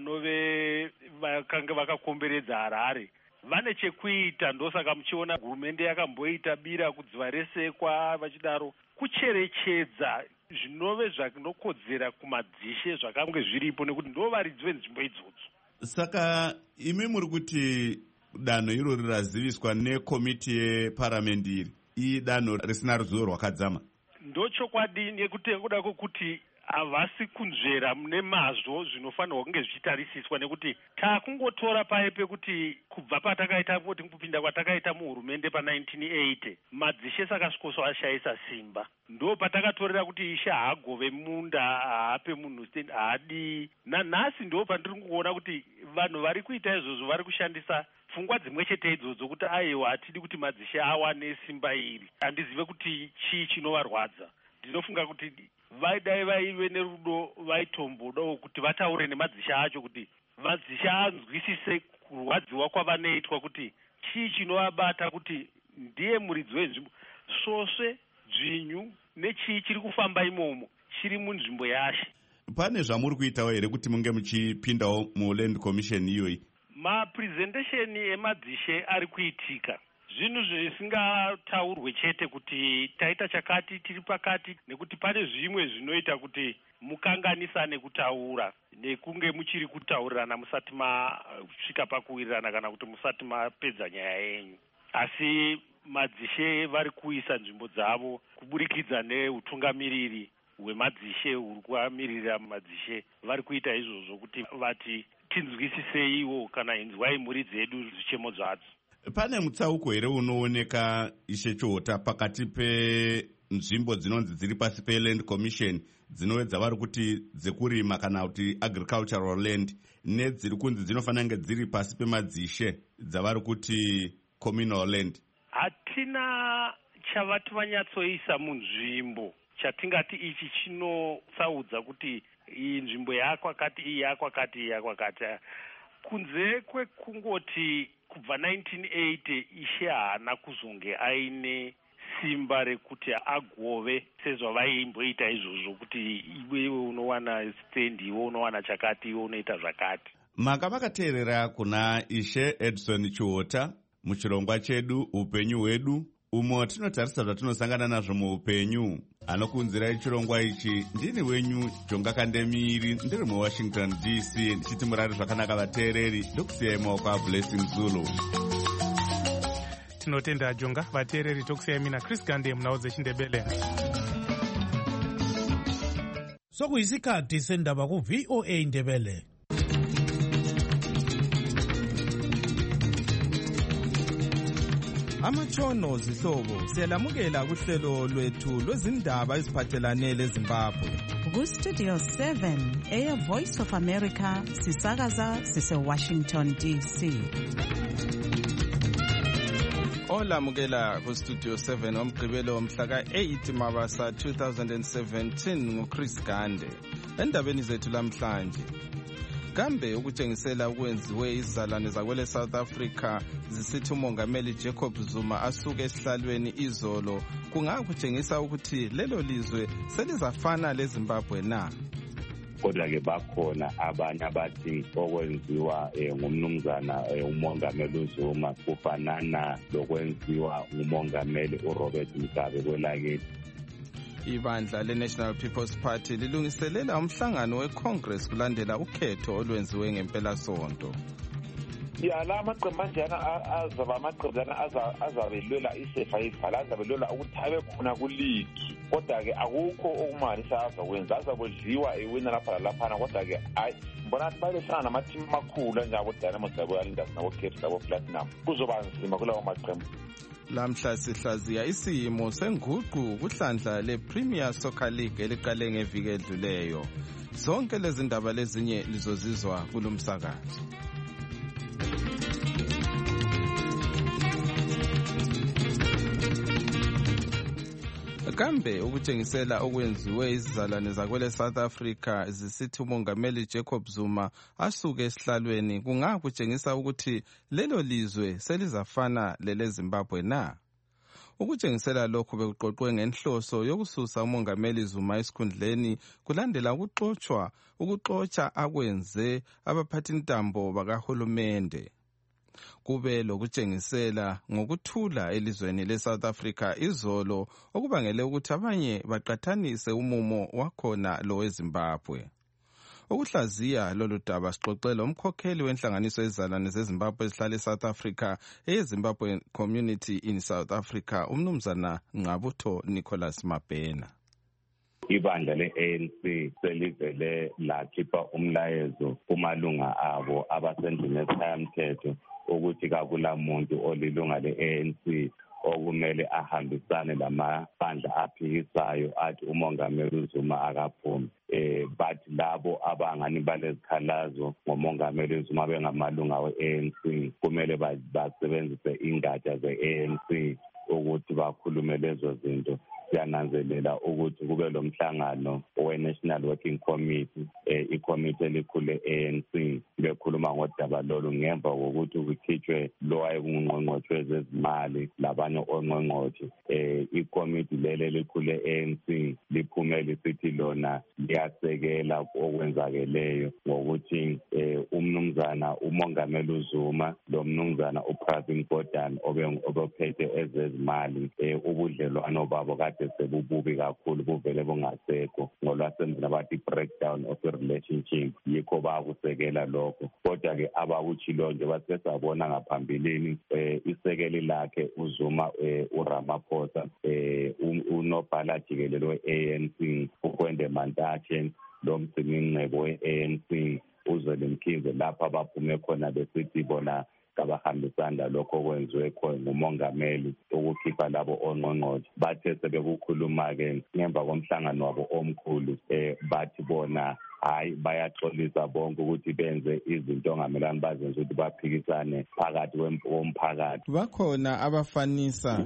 vanove vakanga vakakomberedza Harare vane chekuita. Ndosaka muchiona hurumende yakamboita bira kudziva resekwa vachidaro kucherechedza zvinove zvinokodzera kumadzishe zvakange zviripo, nekuti ndo varidzi venzvimbo idzodzo. Saka imi muri kuti danho irori raziviswa nekomiti yeparamende iri iyi danho risina ruzivo rwakadzama? Ndochokwadi, nekuti kuda kwokuti havasi kunzvera mune mazvo zvinofanirwa kunge zvichitarisiswa, nekuti takungotora paye pekuti kubva patakaita kuti kupinda kwatakaita muhurumende pa19 eighty madzishe sakasvikoso ashayisa simba. Ndo patakatorera kuti Ishe haagove munda, haape munhu haadi. Nanhasi ndo pandiri kuona kuti vanhu vari kuita izvozvo vari kushandisa pfungwa dzimwe chete idzodzo kuti aiwa hatidi kuti madzishe awane simba iri. Handizive kuti chii chinovarwadza. Ndinofunga kuti vaidai vaive nerudo vaitombodawo kuti vataure nemadzishe acho kuti madzishe anzwisise kurwadziwa kwavanoitwa, kuti chii chinovabata, kuti ndiye muridzi wenzvimbo, svosve, dzvinyu nechii chiri kufamba imomo chiri munzvimbo yashe. Pane zvamuri kuitawo here kuti munge muchipindawo muLand Commission iyoyi? Mapresentation emadzishe ari kuitika, zvinhu zvisingataurwe chete kuti taita chakati tiri pakati, nekuti pane zvimwe zvinoita kuti mukanganisane kutaura nekunge muchiri kutaurirana musati masvika pakuwirirana kana kuti musati mapedza nyaya yenyu. Asi madzishe vari kuisa nzvimbo dzavo kuburikidza neutungamiriri hwemadzishe huri kuamirira madzishe vari kuita izvozvo kuti vati tinzwisiseiwo kana inzwai mhuri dzedu zvichemo zvadzo. Pane mutsauko here unooneka Ishe Chuhota pakati penzvimbo dzinonzi dziri pasi peLand Commission dzinowedza vari kuti dzekurima kana kuti agricultural land nedziri kunzi dzinofanira kunge dziri pasi pemadzishe dzavari kuti communal land? Hatina chavati vanyatsoisa munzvimbo chatingati ichi chinotsaudza kuti iyi nzvimbo yakwakati, iyi yakwakati, iyi yakwakati, kunze kwekungoti kubva nineteen eighty Ishe haana kuzonge aine simba rekuti agove sezvo vaimboita izvozvo kuti iwe unowana stendi, iwe unowana chakati, iwe unoita zvakati. Maka vakateerera kuna Ishe Edson Chiota muchirongwa chedu upenyu hwedu, umo tinotarisa zvatinosangana nazvo muupenyu. Anokunzirai chirongwa ichi ndini wenyu Jonga Kandemiri, ndiri muWashington D C, ndichiti murari zvakanaka vateereri, ndokusiyai maoko aBlessing Zulu. Tinotenda Jonga. Vateereri tokusiyai mina Chris Gande munhau dzechindebele. Sokuyisikhathi sendaba ku V O A Ndebele. Amatshono zihlobo siyalamukela kuhlelo lwethu lwezindaba eziphathelane leZimbabwe. Ku Studio seven eya Voice of America sisakaza sise Washington D C. Olamukela ku Studio seven omgqibelo mhla ka eight Mabasa two thousand seventeen nguChris Gande. Endabeni zethu lamhlanje, kambe ukutshengisela ukwenziwe izizalwane zakwele South Africa zisithi umongameli Jacob Zuma asuke esihlalweni izolo kungakutshengisa ukuthi lelo lizwe selizafana leZimbabwe na? Kodwa-ke bakhona abanye abathi okwenziwa um ngumnumzana um umongameli uZuma kufanana lokwenziwa ngumongameli uRobert Mugabe kwelakithi. Ibandla le-National People's Party lilungiselela umhlangano we-Congress kulandela ukhetho olwenziwe ngempelasonto. Ya la maqembu anjena azaba amaqembu azabelwela isefa ivala, azabelwela ukuthi abe khona kuligi. Kodwa-ke akukho okumalisa azakwenza, azabodliwa iwina lapha laphana. Kodwa-ke hayi mbona ukuthi babesana namathimu amakhulu anjengabo-Dynamos nabo-Lindas nabo-Caps nabo-Platinum kuzoba nzima kulawo maqembu. Lamhla sihlaziya isimo senguqu kuhlandla le-Premier Soccer League eliqale ngeviki edluleyo. Zonke lezi ndaba lezinye lizozizwa kulomsakazo. Kambe ukutshengisela okwenziwe izizalwane zakwele South Africa zisithi umongameli Jacob Zuma asuke esihlalweni kungakutshengisa ukuthi lelo lizwe selizafana leleZimbabwe na? Ukutshengisela lokhu bekuqoqwe ngenhloso yokususa umongameli Zuma esikhundleni kulandela ukuxotshwa ukuxotsha akwenze abaphathintambo bakahulumende. Kube lokutshengisela ngokuthula elizweni leSouth Africa izolo okubangele ukuthi abanye baqathanise umumo wakhona lo weZimbabwe. Ukuhlaziya lolu daba sixoxela umkhokheli wenhlanganiso yezizalwane zeZimbabwe ezihlala eSouth Africa eyeZimbabwe Community in South Africa, umnumzana Ngqabutho Nicholas Mabhena. Ibandla le-A N C selivele lakhipha umlayezo kumalunga abo abasendlini yesishayamthetho ukuthi kakula muntu olilunga le-A N C okumele ahambisane lamabandla aphikisayo athi umongameli uZuma akaphumi. Eh bathi labo abangani balezikhalazo ngomongameli uZuma bengamalunga we-A N C kumele basebenzise ingatsha ze-A N C ukuthi bakhulume lezo zinto. Siyananzelela ukuthi kube lo mhlangano we-National Working Committee, eh, ikomiti elikhulu le-A N C bekhuluma ngodaba lolu ngemva kokuthi kukhitshwe lo wayengungqongqothe wezezimali labanye ongqongqothe. Eh, ikomiti leli elikhulu le-A N C liphume lisithi lona liyasekela okwenzakeleyo ngokuthi eh, umnumzana umongameli uZuma lo mnumzana uPravin Gordhan obephethe ezezimali eh, ubudlelwano babo kade sebububi kakhulu buvele bungasekho ngolwasemzini abathi breakdown of the relationship, yikho bakusekela lokho. Kodwa-ke abakuchilo nje basesabona ngaphambilini eh, isekeli lakhe uZuma eh, uRamaphosa eh, unobhala jikelelo we-A N C uKwende Mantashe lo mgcininkqubo we-A N C uZweli Mkhize lapha baphume khona besithi bona kabahambisana lokho kwenziwe khona ngumongameli ukukhipha labo ongqongqothe. Bathe sebekukhuluma-ke ngemva komhlangano wabo omkhulu eh bathi bona hayi bayaxolisa bonke ukuthi benze izinto ongamelani bazenze ukuthi baphikisane phakathi komphakathi. Bakhona abafanisa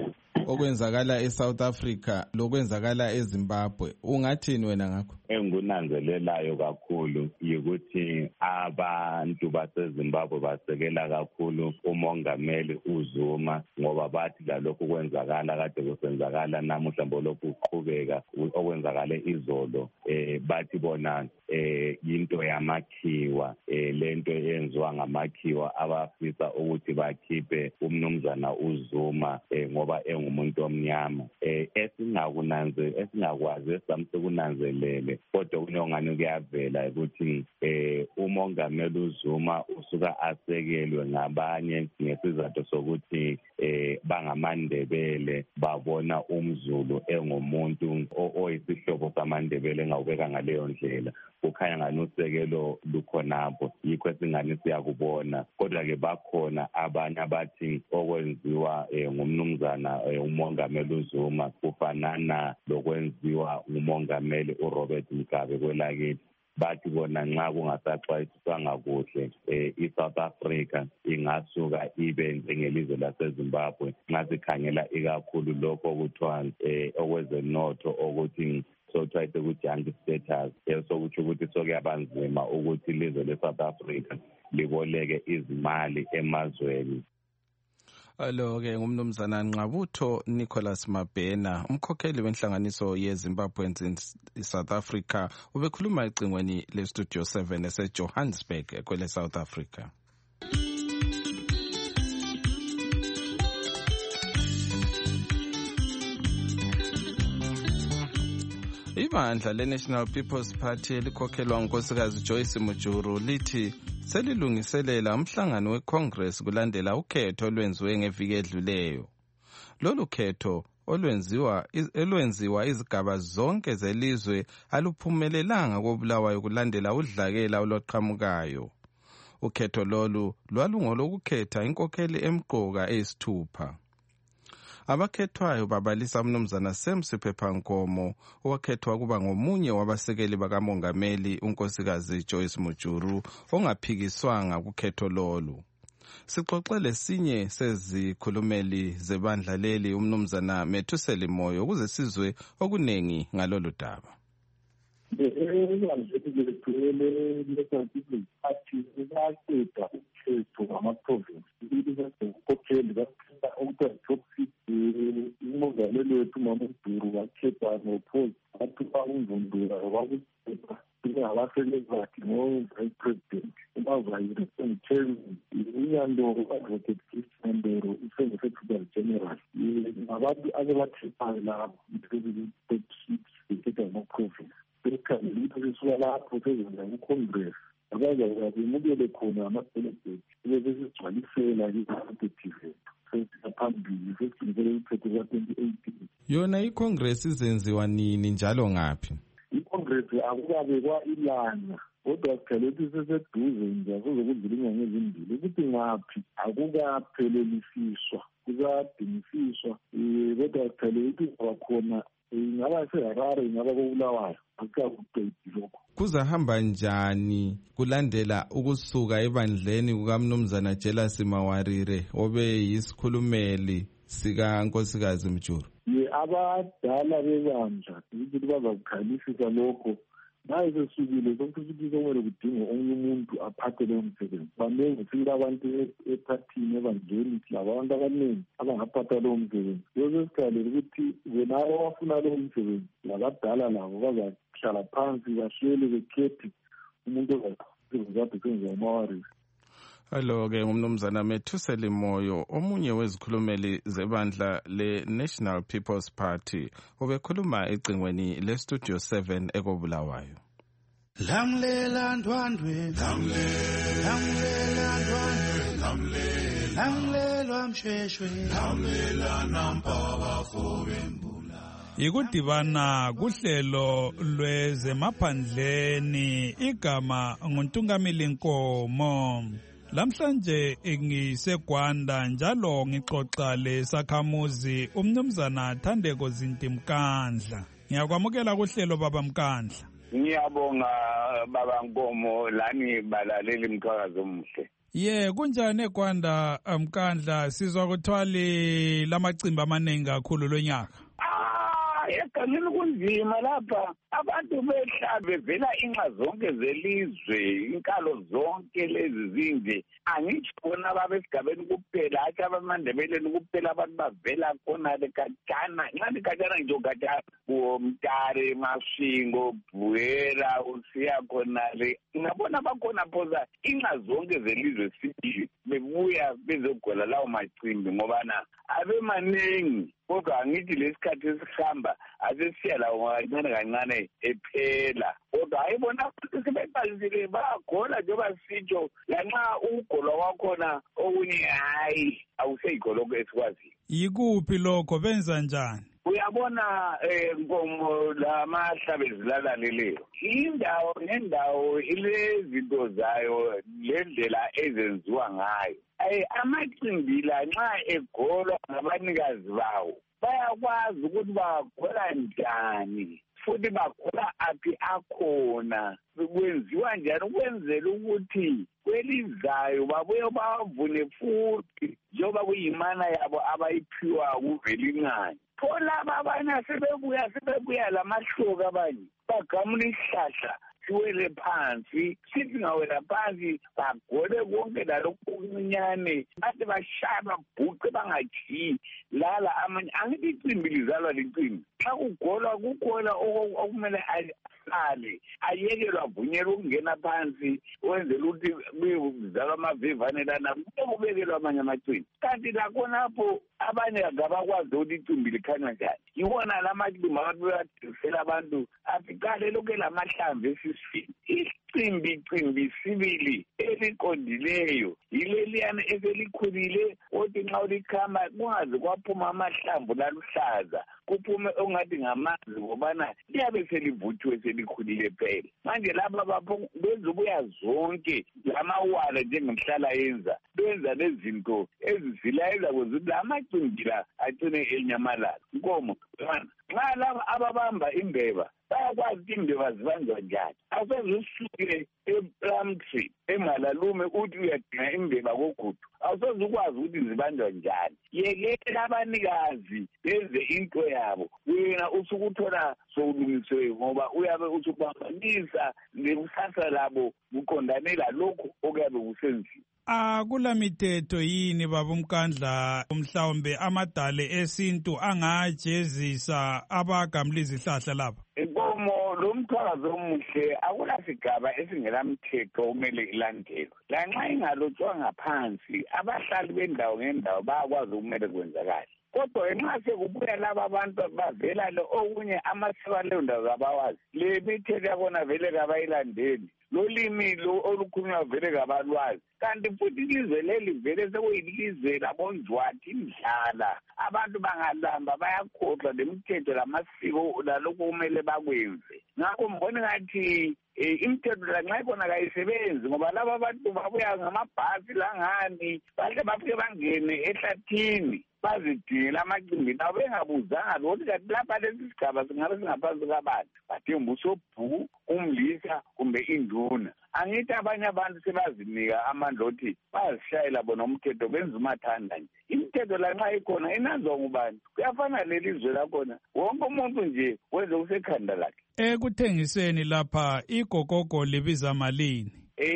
okwenzakala eSouth Africa lokwenzakala eZimbabwe, ungathini wena ngakho? Engunanzelelayo kakhulu yikuthi abantu baseZimbabwe basekela kakhulu umongameli uZuma ngoba bathi lalokhu kwenzakala kade kusenzakala namuhla mbolokhu kuqhubeka okwenzakale izolo eh bathi bona eh into yamakhiwa eh lento eyenziwa ngamakhiwa abafisa ukuthi bakhiphe umnumzana uZuma eh ngoba engumuntu omnyama eh esingakunanze esingakwazi esamsekunanzelele kodwa kunongani kuyavela ukuthi eh umongameli uZuma usuka asekelwe ngabanye ngesizathu sokuthi eh bangamandebele babona umZulu engumuntu oyisihlobo samandebele engawubeka ngaleyo ndlela kukhanya ngani usekelo lukhonapho yikho esingani siyakubona kodwa ke bakhona abanye abathi okwenziwa ngumnumzana umongameli uZuma kufanana lokwenziwa ngumongameli uRobert Mugabe kwelakithi bathi bona nxa kungasaxwayisiswanga kuhle eh iSouth Africa ingasuka ibe njengelizwe laseZimbabwe nxa sikhangela ikakhulu lokho okuthiwa eh okwezenotho okuthi so try to ukuthi anti-status esokuthi ukuthi sokuyabanzima ukuthi ilizwe le-South Africa liboleke izimali emazweni. Alo-ke ngumnumzana Nqabutho Nicholas Mabhena, umkhokheli wenhlanganiso ye-Zimbabweans in South Africa, ubekhuluma ecingweni le-Studio seven ese-Johannesburg kwele South Africa. Ibandla le-National People's Party elikhokhelwa ngunkosikazi Joyce Mujuru lithi selilungiselela umhlangano we-Congress kulandela ukhetho olwenziwe ngeviki edluleyo. Lolu khetho olwenziwa elwenziwa izigaba zonke zelizwe aluphumelelanga kobulawayo kulandela udlakela olwaqhamukayo. Ukhetho lolu lwalungolokukhetha inkokheli emqoka eyisithupha. Abakhethwayo babalisa umnumzana Sam Siphepankomo owakhethwa kuba ngomunye wabasekeli bakamongameli unkosikazi Joyce Mujuru ongaphikiswanga kukhetho lolu. Sixoxele sinye sezikhulumeli zebandla leli umnumzana Methuseli Moyo ukuze sizwe okunengi ngalolu daba. umongameli wethu uMamuduru wakhethwa ngophozi wathupa umvundura wakusepa ingabasebenzi bakhe ngo-vice president umavayire semchairman unyandoro advocate Christian Ndoro ise-secretary general ngabantu abebathephayo lapho bekhetha ngo-province bekhangela ukuthi besuka lapho sezenza ku-congress abazakuba bemukele khona ama-delegate ibe besigcwalisela i-executive phambili sesigcwalisele ukhetho ka-twenty eighteen. Yona iCongress izenziwa nini njalo ngaphi? iCongress akukabekwa ilanga kodwa sikhale ukuthi seseduze nje akuzokudlula inyanga ezimbili ukuthi ngaphi akukaphelelisiswa kuzadingisiswa um kodwa sikhale ukuthi abakhona ingaba seHarare ingaba koBulawayo akukakuqedi lokho. Kuzahamba njani kulandela ukusuka ebandleni kukamnumzana Jelas Mawarire obe yisikhulumeli sika nkosikazi Mjuru? Ye abadala bebandla ukuthi bazakukhalisisa lokho naye sesukile konke ukuthi kumele kudinga omunye umuntu aphathe leyo msebenzi. Banengi sibili abantu ephathini ebandleni labantu abaningi abangaphatha leyo msebenzi. Lokho sikhalele ukuthi benabo abafuna leyo msebenzi labadala labo bazahlala phansi bahlele bekhethe umuntu ozakade senza uMawarire. Alo-ke ngumnumzana Methuseli Moyo omunye wezikhulumeli zebandla le-National People's Party obekhuluma ecingweni le-Studio seven ekobulawayo. Lamlela ndwandwe lamlela ndwandwe lamlela msheshwe lamlela nampaba fobembula. Ikudibana kuhlelo lwezemaphandleni igama nguNtungamili Nkomo. Lamhlanje ngiseGwanda njalo ngixoxa lesakhamuzi umnumzana Thandeko Zinti Mkandla. Ngiyakwamukela kuhlelo baba Mkandla. Ngiyabonga baba Nkomo lani balaleli mqhakazo omuhle. Ye kunjani eGwanda Mkandla sizwa kuthwali lamacimbi amaningi kakhulu lonyaka? Egangeni kunzima lapha abantu behlala bevela inxa zonke zelizwe inkalo zonke lezi zinje angitsho bona babesigabeni kuphela athi abamandebeleni kuphela abantu bavela khonale kajana nxani kajana nje kajana kuMtare Masvingo Bhuera usiya khonale ngabona bakhona phoza inxa zonke zelizwe sibili bebuya bezogola lawo macimbi ngobana abe maningi kodwa angithi lesikhathi esihamba asesiya lawo kancane kancane ephela kodwa ayibona ukuthi sebeqalisile bayagola njengoba sitsho lanxa ukugolwa kwakhona okunye hayi awuseyigoloko esikwaziyo. Yikuphi lokho benza njani? Uyabona nkomo lamahlabezi lalaleleyo indawo nendawo ilezinto zayo lendlela ezenziwa ngayo. Amacimbi la nxa egolwa ngabanikazi bawo bayakwazi ukuthi bagola njani futhi bagola aphi akhona kwenziwa njani ukwenzela ukuthi kwelizayo babuye bavune futhi njengoba kuyimana yabo abayiphiwa kuvelincane. Pho laba abanye sebebuya sebebuya lamahloka abanye bagamula isihlahla siwele phansi sithi ngawela phansi bagole konke lalokhu okuncinyane bathi bashaya babhuqe bangajiyi lala amanye angithi icimbi lizalwa licimbi xa kugolwa kukhona okumele asale ayekelwa avunyelwa ukungena phansi wenzela ukuthi kuzalwa amavevane lana kube kubekelwa amanye amacimbi kanti lakhonapho abanye ngabakwazi ukuthi icimbi likhanya njani yiwona la macimbi abantu bayadisela abantu afikale lokhu lamahlamvu esiswini isicimbi cimbi sibili eliqondileyo yileliyana eselikhulile othi nxa ulikhama kungaze kwaphuma amahlamvu laluhlaza kuphume ongathi ngamanzi ngobana liyabe selivuthiwe selikhulile phela manje laba bapho benza ubuya zonke lamawala njengemhlala yenza benza lezinto ezizila ezakwenza ukuthi amacimbi la agcine elinyamalala nkomo nxa laba ababamba imbeba bayakwazi ukuthi imbeba zibanjwa njani awusoze usuke ePlumtree eMalalume uthi uyadinga imbeba kogudu awusoze ukwazi ukuthi zibanjwa njani yekela abanikazi benze into yabo wena usukuthola sowulungisiwe ngoba uyabe usukubambanisa lekusasa labo kuqondane lalokhu okuyabe kusenziwa. Akula mithetho yini baba uMkandla mhlawumbe amadale esintu angajezisa abagamula izihlahla laba? Inkomo lo mthwakazo omuhle akulasigaba esingelamthetho kumele ilandelwe lanxa ingalotshwanga phansi abahlali bendawo ngendawo bayakwazi ukumele kwenzakala kodwa nxa sekubuya laba abantu bavela le okunye amasiko aleyo ndawo kabawazi le mithetho yakona vele kabayilandeli lolimi olukhulunywa vele kabalwazi kanti futhi ilizwe leli vele sekuyilizwe labonzwathi indlala abantu bangalamba bayakhohlwa lemithetho lamasiko lalokhu kumele bakwenze ngakho mbona ngathi imithetho lanxa ikhona kayisebenzi ngoba laba abantu babuya ngamabhasi langani bahle bafike bangene ehlathini bazidingela amacimbi nabo bengabuzanga lokuthi kanti lapha lesi sigaba singabe singaphansi kabani bathemba usobhuku umlisa kumbe induna angithi abanye abantu sebazinika amandla othi bazishayela bona umthetho benza umathanda nje imithetho lanxa ikhona inanzwa ngubani kuyafana lelizwe lakhona wonke umuntu nje wenze kusekhanda lakhe. Ekuthengiseni lapha igogogo libiza malini?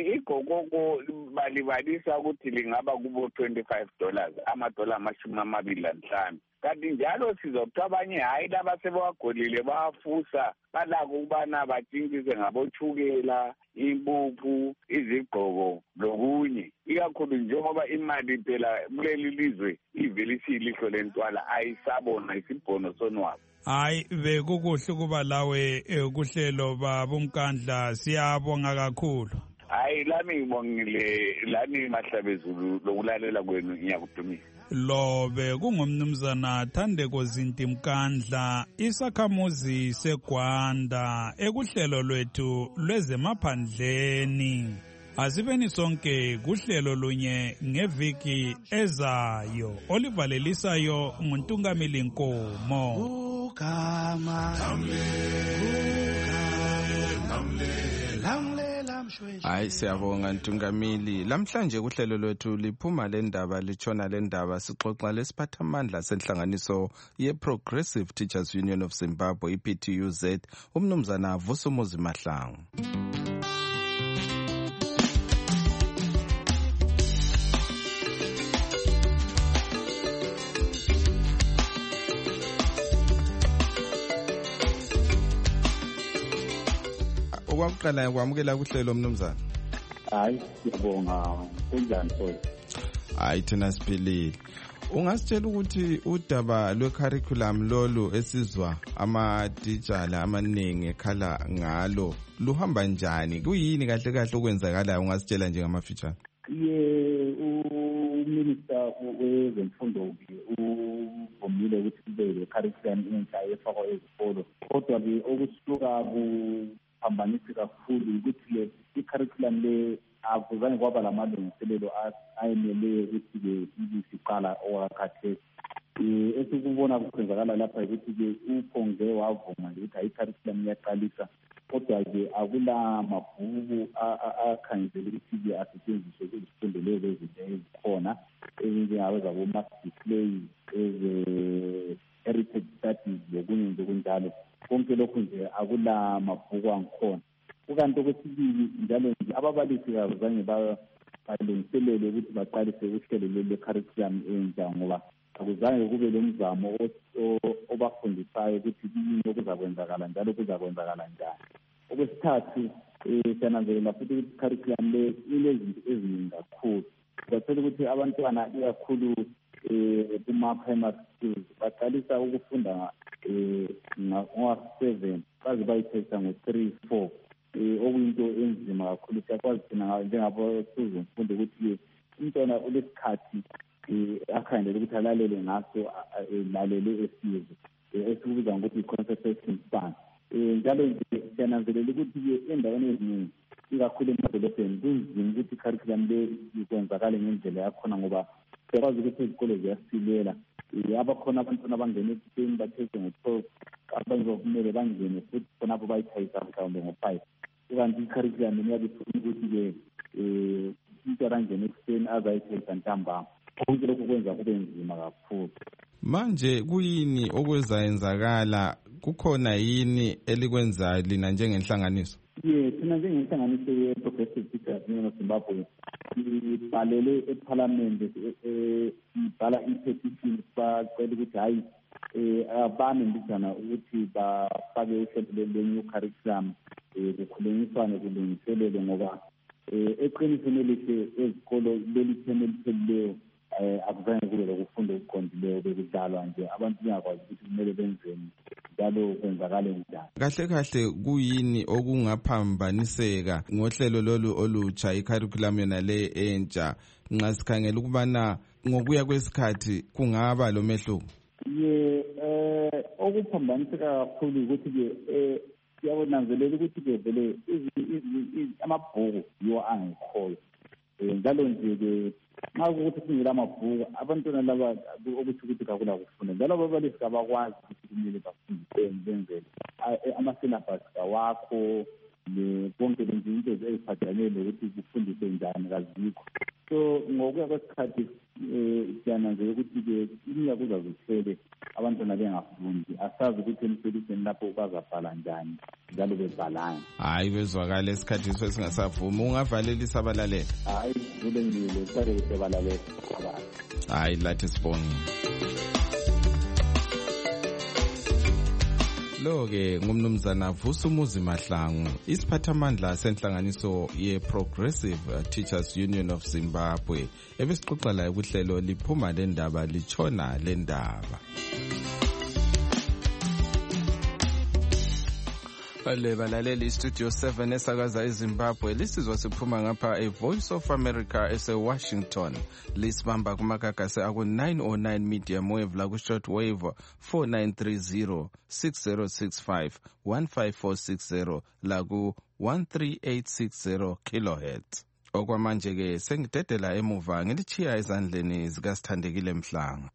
Igogogo balibalisa ukuthi lingaba kubo twenty-five dollars amadola amashumi amabili lanhlanu kanti njalo sizokuthiwa abanye hayi laba sebewagolile bawafusa balakho ukubana batshintshise ngabothukela impuphu izigqoko lokunye ikakhulu njengoba imali phela kuleli lizwe ivele isiyilihlo lentwala ayisabona isibhono sonwabo. Hayi bekukuhle ukuba lawe kuhlelo baba uMkandla siyabonga kakhulu. Hayi lami ngibongile lani mahlabezulu lokulalela kwenu ngiyakudumisa. Lobe kungumnumzana Thandeko Zinti Mkandla isakhamuzi seGwanda ekuhlelo lwethu lwezemaphandleni. Asibeni sonke kuhlelo lunye ngeviki ezayo olivalelisayo nguNtungameli Nkomo. Ukama Namle Namle Namle Hayi siyabonga Ntungamili. Lamhlanje kuhlelo lwethu liphuma le ndaba litshona le ndaba sixoxa lesiphathamandla senhlanganiso ye-Progressive Teachers Union of Zimbabwe i-P T U Z umnumzana Vusumuzi Mahlangu. Okwakuqala kwamukela kuhlelo mnumzana. Hayi siyabonga kunjani futhi? Hayi thina siphilile. Ungasitshela ukuthi udaba lwe-curriculum lolu esizwa ama-teacher amaningi ekhala ngalo luhamba njani? Kuyini kahle kahle okwenzakalayo ungasitshela nje ngamafitshane? Ye uminister wezemfundo uvumile ukuthi kube le-curriculum entsha efakwa ezikolo. Kodwa-ke okusuka phambanisi kakhulu ukuthi le i-curriculum le akuzange kwaba lamalungiselelo ayeneleyo ukuthi-ke ibisiqala okwakhathesi. Um esikubona kukwenzakala lapha ukuthi-ke uphonge wavuma nje ukuthi i-curriculum iyaqalisa, kodwa-ke akula mabhuku akhangele ukuthi-ke asetshenziswe kwizifundo lezo ezinto ezikhona ezinjengabe zabo-mass display, eze-heritage studies lokunye nje kunjalo. Konke lokhu nje akula mabhuku angikhona. Kukanti okwesibili njalo nje ababalisi kabazange balungiselele ukuthi baqalise uhlelo lwe-curriculum entsha ngoba akuzange kube lomzamo obafundisayo ukuthi yini okuzakwenzakala njalo kuzakwenzakala njani. Okwesithathu siyananzelela futhi ukuthi i-curriculum le inezinto eziningi kakhulu. Sizathola ukuthi abantwana ikakhulu kuma-primary schools baqalisa ukufunda ngo-seven baze bayithetha ngo-three four okuyinto enzima kakhulu. Siyakwazi thina njengabosozemfundo ukuthi-ke umntwana ulesikhathi akhandele ukuthi alalele ngaso, lalele esizwe esikubiza ngokuthi i-concentration span. Njalo nje siyananzelela ukuthi-ke endaweni eziningi ikakhulu emadolobheni kunzima ukuthi i-curriculum le ikwenzakale ngendlela yakhona ngoba siyakwazi ukuthi izikolo ziyasilela. Abakhona abantwana abangena ekuseni bathethe ngo-twelve, abanye kumele bangene futhi khonapho bayithayisa mhlawumbe ngo-five. Kanti i-curriculum iyabe ifuna ukuthi-ke um umntwana angene ekuseni azayithayisa ntambama. Konke lokhu kwenza kube nzima kakhulu. Manje kuyini okwezayenzakala? Kukhona yini elikwenzayo lina njengenhlanganiso? Ye thina njengenhlanganiso ye-Progressive Teachers Union of Zimbabwe ibhalele ephalamende, ibhala i-petition bacela ukuthi hayi abame mbijana ukuthi bafake uhlelo le-new curriculum kukhulunyiswane kulungiselele ngoba eqinisweni elihle ezikolo leli thema elipheleleyo akuzange kube lokufunda okuqondileyo, bekudlalwa nje abantu bengakwazi ukuthi kumele benzeni njalo kwenzakale njani. Kahle kahle kuyini okungaphambaniseka ngohlelo lolu olutsha i-curriculum yona le entsha nxa sikhangela ukubana ngokuya kwesikhathi kungaba lo mehluko? Ye eh okuphambaniseka kakhulu ukuthi-ke um siyabonanzelela ukuthi-ke vele amabhuku yiwo angekhoyo. Njalo nje-ke nxa kukuthi kungela amabhuku abantwana laba okuthi ukuthi kakula kufunda, njalo ababalisi kabakwazi ukuthi kumele bafundiseni benzele ama-syllabus awakho konke nje into eziphathelane nokuthi kufundiswe njani kazikho. So ngokuya kwesikhathi um siyananzela ukuthi-ke iminyaka uzazihlele abantwana bengafundi, asazi ukuthi emsebenzini lapho bazabhala njani njalo bebhalani. Hayi bezwakala esikhathi so esingasavumi. Ungavalelisa abalaleli? Hayi kulengile sare ukuthi balalele. Hayi lathi sibonge. Lo-ke ngumnumzana Vusumuzi Mahlangu, isiphathamandla senhlanganiso ye-Progressive Teachers Union of Zimbabwe, ebesixoxa layo kuhlelo liphuma le ndaba litshona le ndaba. Bale balaleli Studio seven esakaza eZimbabwe, lisizwa siphuma ngapha e-Voice of America ese-Washington. Lisibamba kumakagase aku nine oh nine medium wave la ku-short wave four nine three zero six zero six five one five four six zero la ku one three eight six zero kilohertz. Okwamanje-ke sengidedela emuva ngilichiya ezandleni zikasithandekile Mhlanga.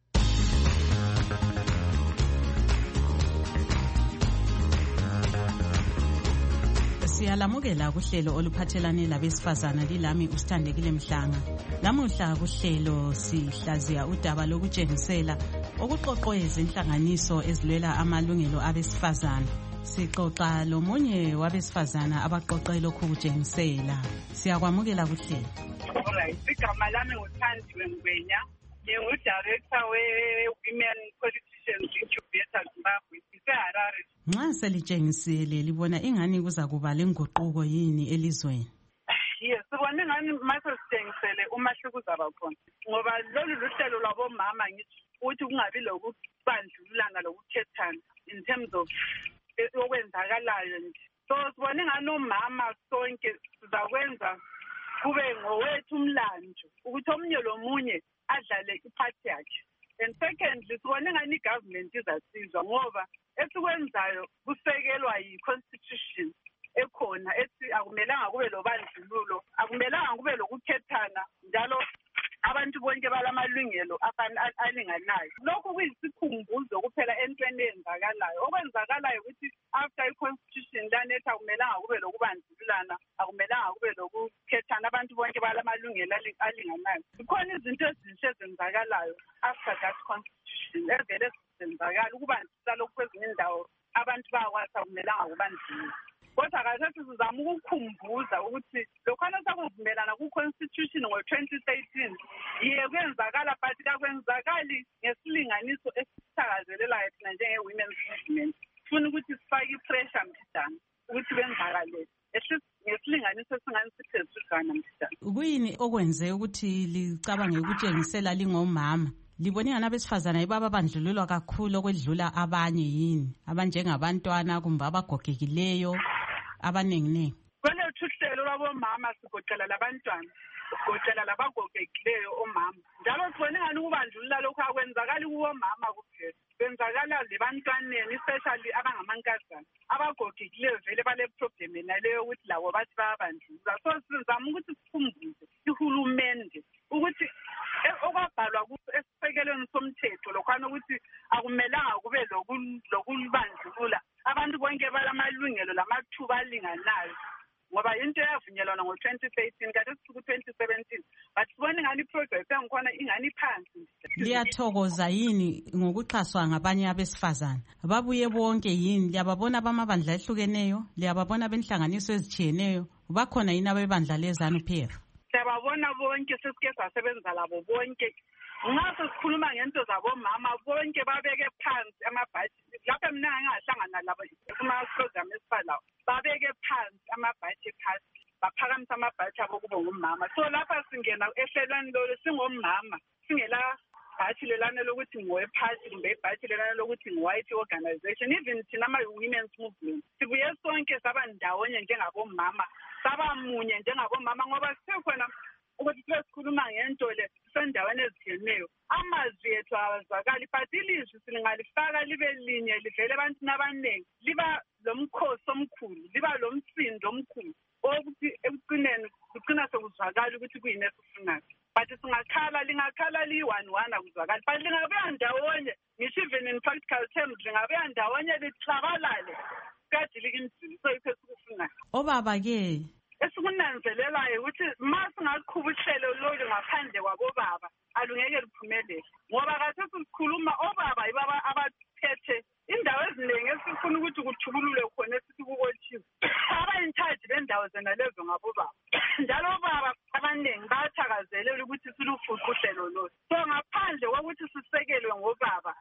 Siyalamukela kuhlelo oluphathelane labesifazana lilami usithandekile Mhlanga. Lamuhla kuhlelo sihlaziya udaba lokutshengisela okuqoqwe izinhlanganiso ezilwela amalungelo abesifazana. Sixoxa lomunye wabesifazana abaqoqe lokhu kutshengisela. Siyakwamukela kuhlelo. Alright, igama lami nguThandiwe Ngwenya. Ngingu-director we-Women Politicians Incubator Zimbabwe, ise-Harare. Nxa selitshengisele libona ingani kuza kuba lenguquko yini elizweni? Yes, sibona ingani mase sitshengisele umahluko uzaba khona. Ngoba lolu luhlelo lwabomama ngithi ukuthi kungabi lokubandlululana lokukhethana in terms of okwenzakalayo nje. So sibona ingani omama sonke sizakwenza kube ngowethu umlando ukuthi omunye lomunye adlale iphathi yakhe. And secondly, sibona ngani igovernment izasizwa ngoba esikwenzayo kusekelwa yi-constitution ekhona ethi akumelanga kube lobandlululo, akumelanga kube lokukhethana, njalo abantu bonke balamalungelo alinganayo. Lokhu kuyisikhumbuzo kuphela entweni eyenzakalayo. Okwenzakalayo ukuthi after i-constitution lanethi akumelanga kube lokubandlululana, akumelanga kube lokukhethana, abantu bonke balamalungelo alinganayo. Kukhona izinto ezinhle ezenzakalayo after that constitution evele zenzakala ukubandlulula lokhu kwezinye indawo abantu bakwazi akumelanga kubandlulula. Kodwa kasethi sizama ukukhumbuza ukuthi lokhana sakuvumelana ku-constitution ngo-twenty thirteen yiye kwenzakala but kakwenzakali ngesilinganiso esithakazelelayo thina njenge-women's movement. Funa ukuthi sifake i-pressure mthidana ukuthi kwenzakalele ngesilinganiso esingani siphezudlwana mthidana. Kuyini okwenze ukuthi licabange ukutshengisela lingomama? Libona ingani abesifazana yibo ababandlululwa kakhulu okwedlula abanye yini? Abanjengabantwana kumbe abagogekileyo abanenginengi. Kwelethu uhlelo lwabomama sigoqela labantwana, sigoqela labagogekileyo omama. Njalo sibona ingani ukubandlulula lokhu akwenzakali kuwomama kuphela. Kwenzakala lebantwaneni, especially abangamankazana. Abagogekileyo vele bale problem naleyo ukuthi labo bathi bayabandlulula. So sizama ukuthi sikhumbuze ihulumende ukuthi okwabhalwa esisekelweni somthetho lokhwana ukuthi akumelanga kube lokubandlulula. Abantu bonke balamalungelo lamathuba alinganayo. Ngoba into yavunyelwana ngo-twenty thirteen kanti siku-twenty seventeen but sibona ingani i-progress yangikhona ingani phansi. Liyathokoza yini ngokuxhaswa ngabanye abesifazana? Babuye bonke yini? Liyababona abamabandla ehlukeneyo? Liyababona benhlanganiso ezitshiyeneyo? Bakhona yini abebandla lezanu P F? Siyababona bonke, sesike sasebenza labo bonke. Nxa sesikhuluma ngento zabomama bonke babeke phansi amabhaji. Lapha mina ngingahlangana labo kuma-program esifalayo. Babeke phansi amabhaji phasi, baphakamisa amabhaji abo kube ngumama. So lapha singena ehlelweni lolo singomama, singela bhaji lelana lokuthi ngowe-party kumbe ibhaji lelana lokuthi ngi-white organization. Even thina ama-women's movement sibuye sonke saba ndawonye njengabomama, saba munye njengabomama ngoba sisekhona ukuthi sesikhuluma ngento le sendaweni ezitshiyeneyo. Amazwi ethu awazwakali but ilizwi silingalifaka libe linye livele ebantwini abaningi, liba lomkhosi omkhulu, liba lomsindo omkhulu okuthi ekucineni kugcina sekuzwakala ukuthi kuyini esifunayo. But singakhala lingakhala liyi-one-one akuzwakali but lingabuya ndawonye, ngisho even in practical terms lingabuya ndawonye lihlabalale kade likimziliso yikho esikufunayo. Obaba-ke esikunanzelelayo ukuthi ma singaqhuba uhlelo lolu ngaphandle kwabobaba alungeke liphumelele ngoba kade sikhuluma obaba yibaba abaphethe indawo eziningi esifuna ukuthi kuthubulule khona esithi kukotshiwe. Aba-in-charge bendawo zena lezo ngabobaba. Njalo obaba abaningi bayathakazelela ukuthi silufuqe uhlelo lolu. So ngaphandle kokuthi sisekelwe ngobaba,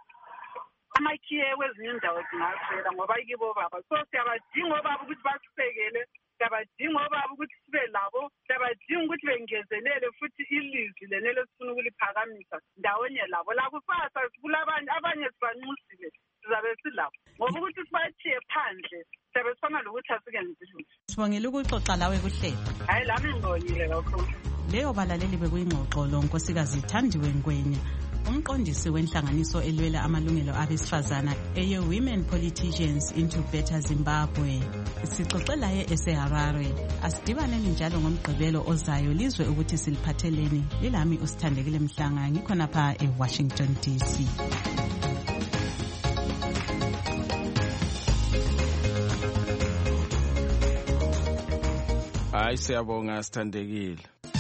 amakhiye kwezinye indawo zingaswela ngoba yibo baba. So siyabadinga obaba ukuthi basisekele, siyabadinga obaba ukuthi sibe labo, siyabadinga ukuthi bengezelele futhi ilizwi lenelo sifuna ukuliphakamisa ndawonye labo. Labo kusasa kulabanye abanye sibanxusile sizabe silabo ngoba ukuthi sibathiye phandle siyabe sifana lokuthi asikenzi lutho. Sibongela ukuxoxa lawe kuhlelo. Hayi lami ngibongile kakhulu. Leyo balaleli bekuyingxoxo lo Nkosikazi Thandiwe Ngwenya, umqondisi wenhlanganiso elwela amalungelo abesifazana eye-Women Politicians Incubator Zimbabwe. Sixoxelaye ese-Harare. Asidibaneni njalo ngomgqibelo ozayo lizwe ukuthi siliphatheleni. Lilami usithandekile Mhlanga, ngikhonapha e-Washington D C. Hayi siyabonga sithandekile.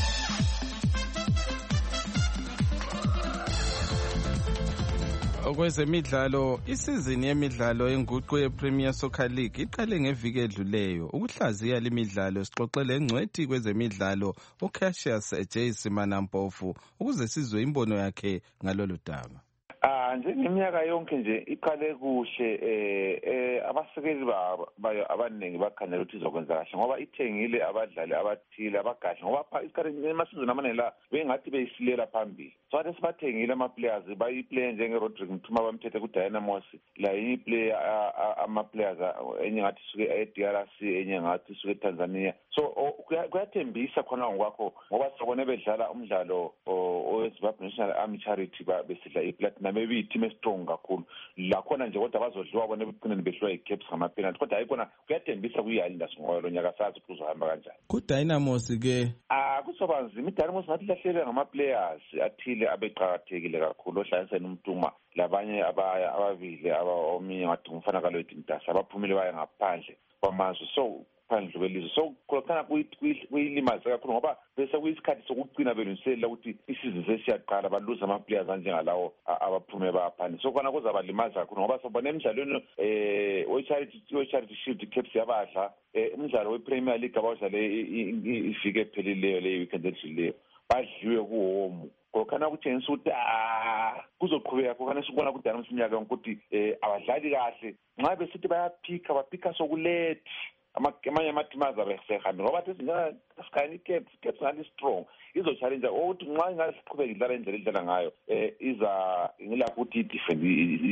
Okwezemidlalo, isizini yemidlalo yenguqu ye-Premier Soccer League iqale ngeviki edluleyo. Ukuhlaziya lemidlalo sixoxele engcwethi kwezemidlalo uCassius J. Simanampofu ukuze sizwe imbono yakhe ngalolu daba. Ah njengeminyaka yonke nje iqale kuhle eh eh abasekeli bayo abaningi bakhanyela ukuthi izokwenza kahle ngoba ithengile abadlali abathile abagahle ngoba pha isikhathi emasizini amaningi la bengathi beyisilela phambili. So ade sibathengile ama players bayiplay njenge Rodrick Mthuma bamthethe ku Dynamos la iplay ama players enye ngathi suke e-D R C enye ngathi suke eTanzania. So kuyathembisa khona ngokwakho ngoba sibone bedlala umdlalo oweZimbabwe National Army Charity besidla iplatinum maybe team strong kakhulu la khona nje kodwa bazodliwa bona ebuqineni behlwa iCaps ngama penalty kodwa ayikona kuyathembisa kuyayinda singoyo lo nyaka sazi kuzohamba kanjani ku Dynamos ke ah kusobanzima iDynamos ngathi lahlele ngama players athile abeqhakathekile kakhulu ohlanganiseni uMtuma labanye abaya ababili abaominye ngathi umfana kaLoyithi Ntasa abaphumile baya ngaphandle kwamazwe so phandle kwelizwe so khona kuyilimaza kakhulu ngoba bese kuyisikhathi sokugcina belungiselela ukuthi isizini sesiyaqala baluza ama players anjengalawo abaphume baphandle so khona kuzabalimaza kakhulu ngoba sobona emidlalweni eh we-charity we-charity shield Caps yabadla umdlalo we-Premier League abadlale ifike phelileyo le weekend edluleyo badliwe kuhomu kokhana kutshengisa ukuthi ah kuzoqhubeka kokhana sibona ku Dynamos iminyaka yonke ukuthi eh abadlali kahle nxa besithi bayaphika baphika sokulethi amanye amatimaza besehambe ngoba thina sikayini Caps Caps anti strong izo challenge ukuthi nxa ingasiqhubeka idlala indlela idlala ngayo eh iza ngilapho ukuthi defend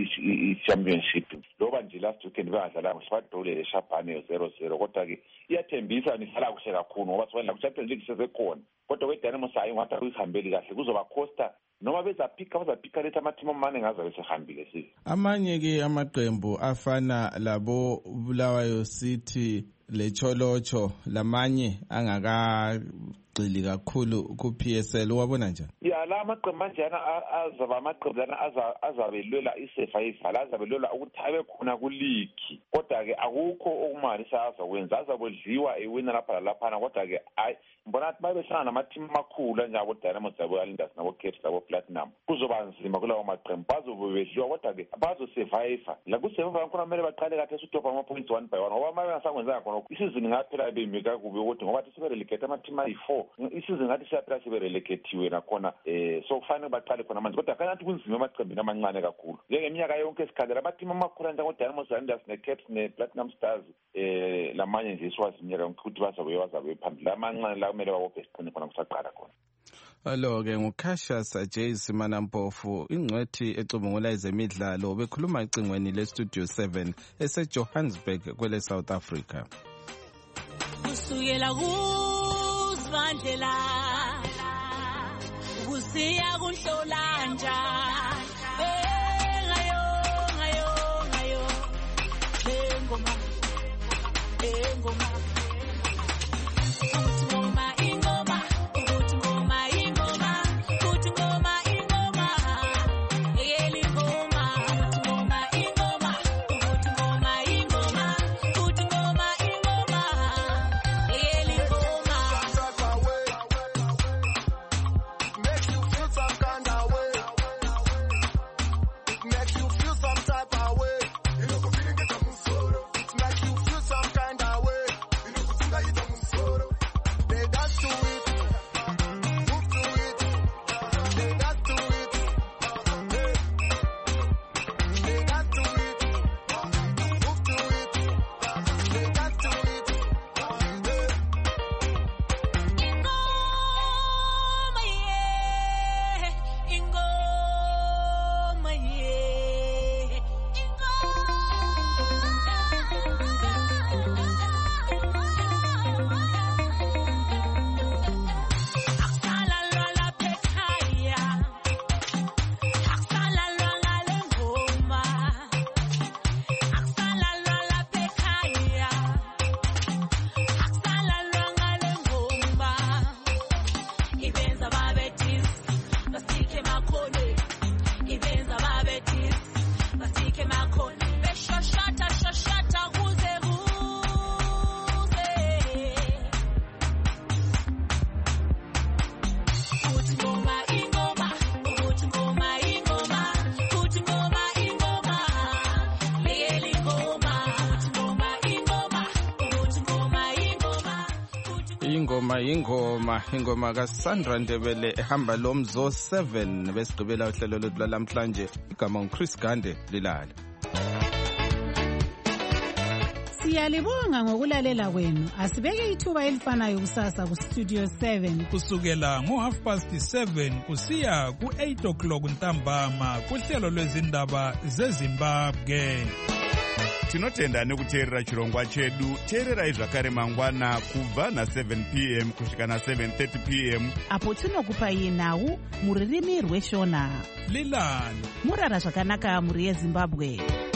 i championship loba nje last weekend bayadlala ngisibadole eShabane zero zero kodwa ke iyathembisa nihlala kuhle kakhulu ngoba sibona ku Champions League sezekhona kodwa weDynamos hayi ngathi kuyihambeli kahle kuzoba costa noma bezaphika bazaphika letha amathimo amane ngaza besehambile sizi amanye ke amaqembu afana labo Bulawayo City leCholocho lamanye angakagxili kakhulu ku P S L wabona njani ya la amaqembu anjana azaba amaqembu lana azabelwela isefa ivala azabelwela ukuthi abe khona ku league kodwa ke akukho okumalisa azakwenza azabodliwa iwina lapha lapha kodwa ke hayi mbona athi babehlana namateam amakhulu njengabo Dynamos zabo Alinders nabo Caps zabo Platinum kuzoba nzima kulawo maqembu bazobedliwa kodwa ke bazo survive la ku survive khona kumele baqale kahle usitopa ama points one by one ngoba mabe ngasakwenza khona isizini ngaphela ebemika kube ukuthi ngoba sibe relegate amateam ayi four isizini ngathi siyaphela sibe relegatiwe nakhona eh so kufanele baqale khona manje kodwa kanti kunzima amaqembu amancane kakhulu njengeminyaka yonke esikhalela amateam amakhulu njengabo Dynamos Alinders ne Caps ne Platinum Stars eh lamanye nje siwazi iminyaka ukuthi bazabe bazabe phambili amancane la kumele bawophe siqine khona kusaqala khona Hello ke nguCassius J. Simanampofu ingcwethi ecubungula ezemidlalo bekhuluma icingweni le Studio seven eseJohannesburg kwele South Africa kusukela kuzivandlela kusiya kunhlolanja ngayo ngayo ngayo engoma engoma ingoma ingoma ingoma kaSandra Ndebele ehamba lomzo seven besigqibela uhlelo lwethu lwalamhlanje. Igama nguChris Gande Lilala. Siyalibonga ngokulalela kwenu. Asibeke ithuba elifanayo kusasa ku Studio seven kusukela ngo half past seven kusiya ku eight o'clock ntambama kuhlelo lwezindaba zeZimbabwe. Tinotenda nekuteerera chirongwa chedu. Teererai zvakare mangwana kubva na seven p m kusvika na seven thirty p m apo tinokupai nhau muririmi rweshona. Lilani murara zvakanaka muri yeZimbabwe.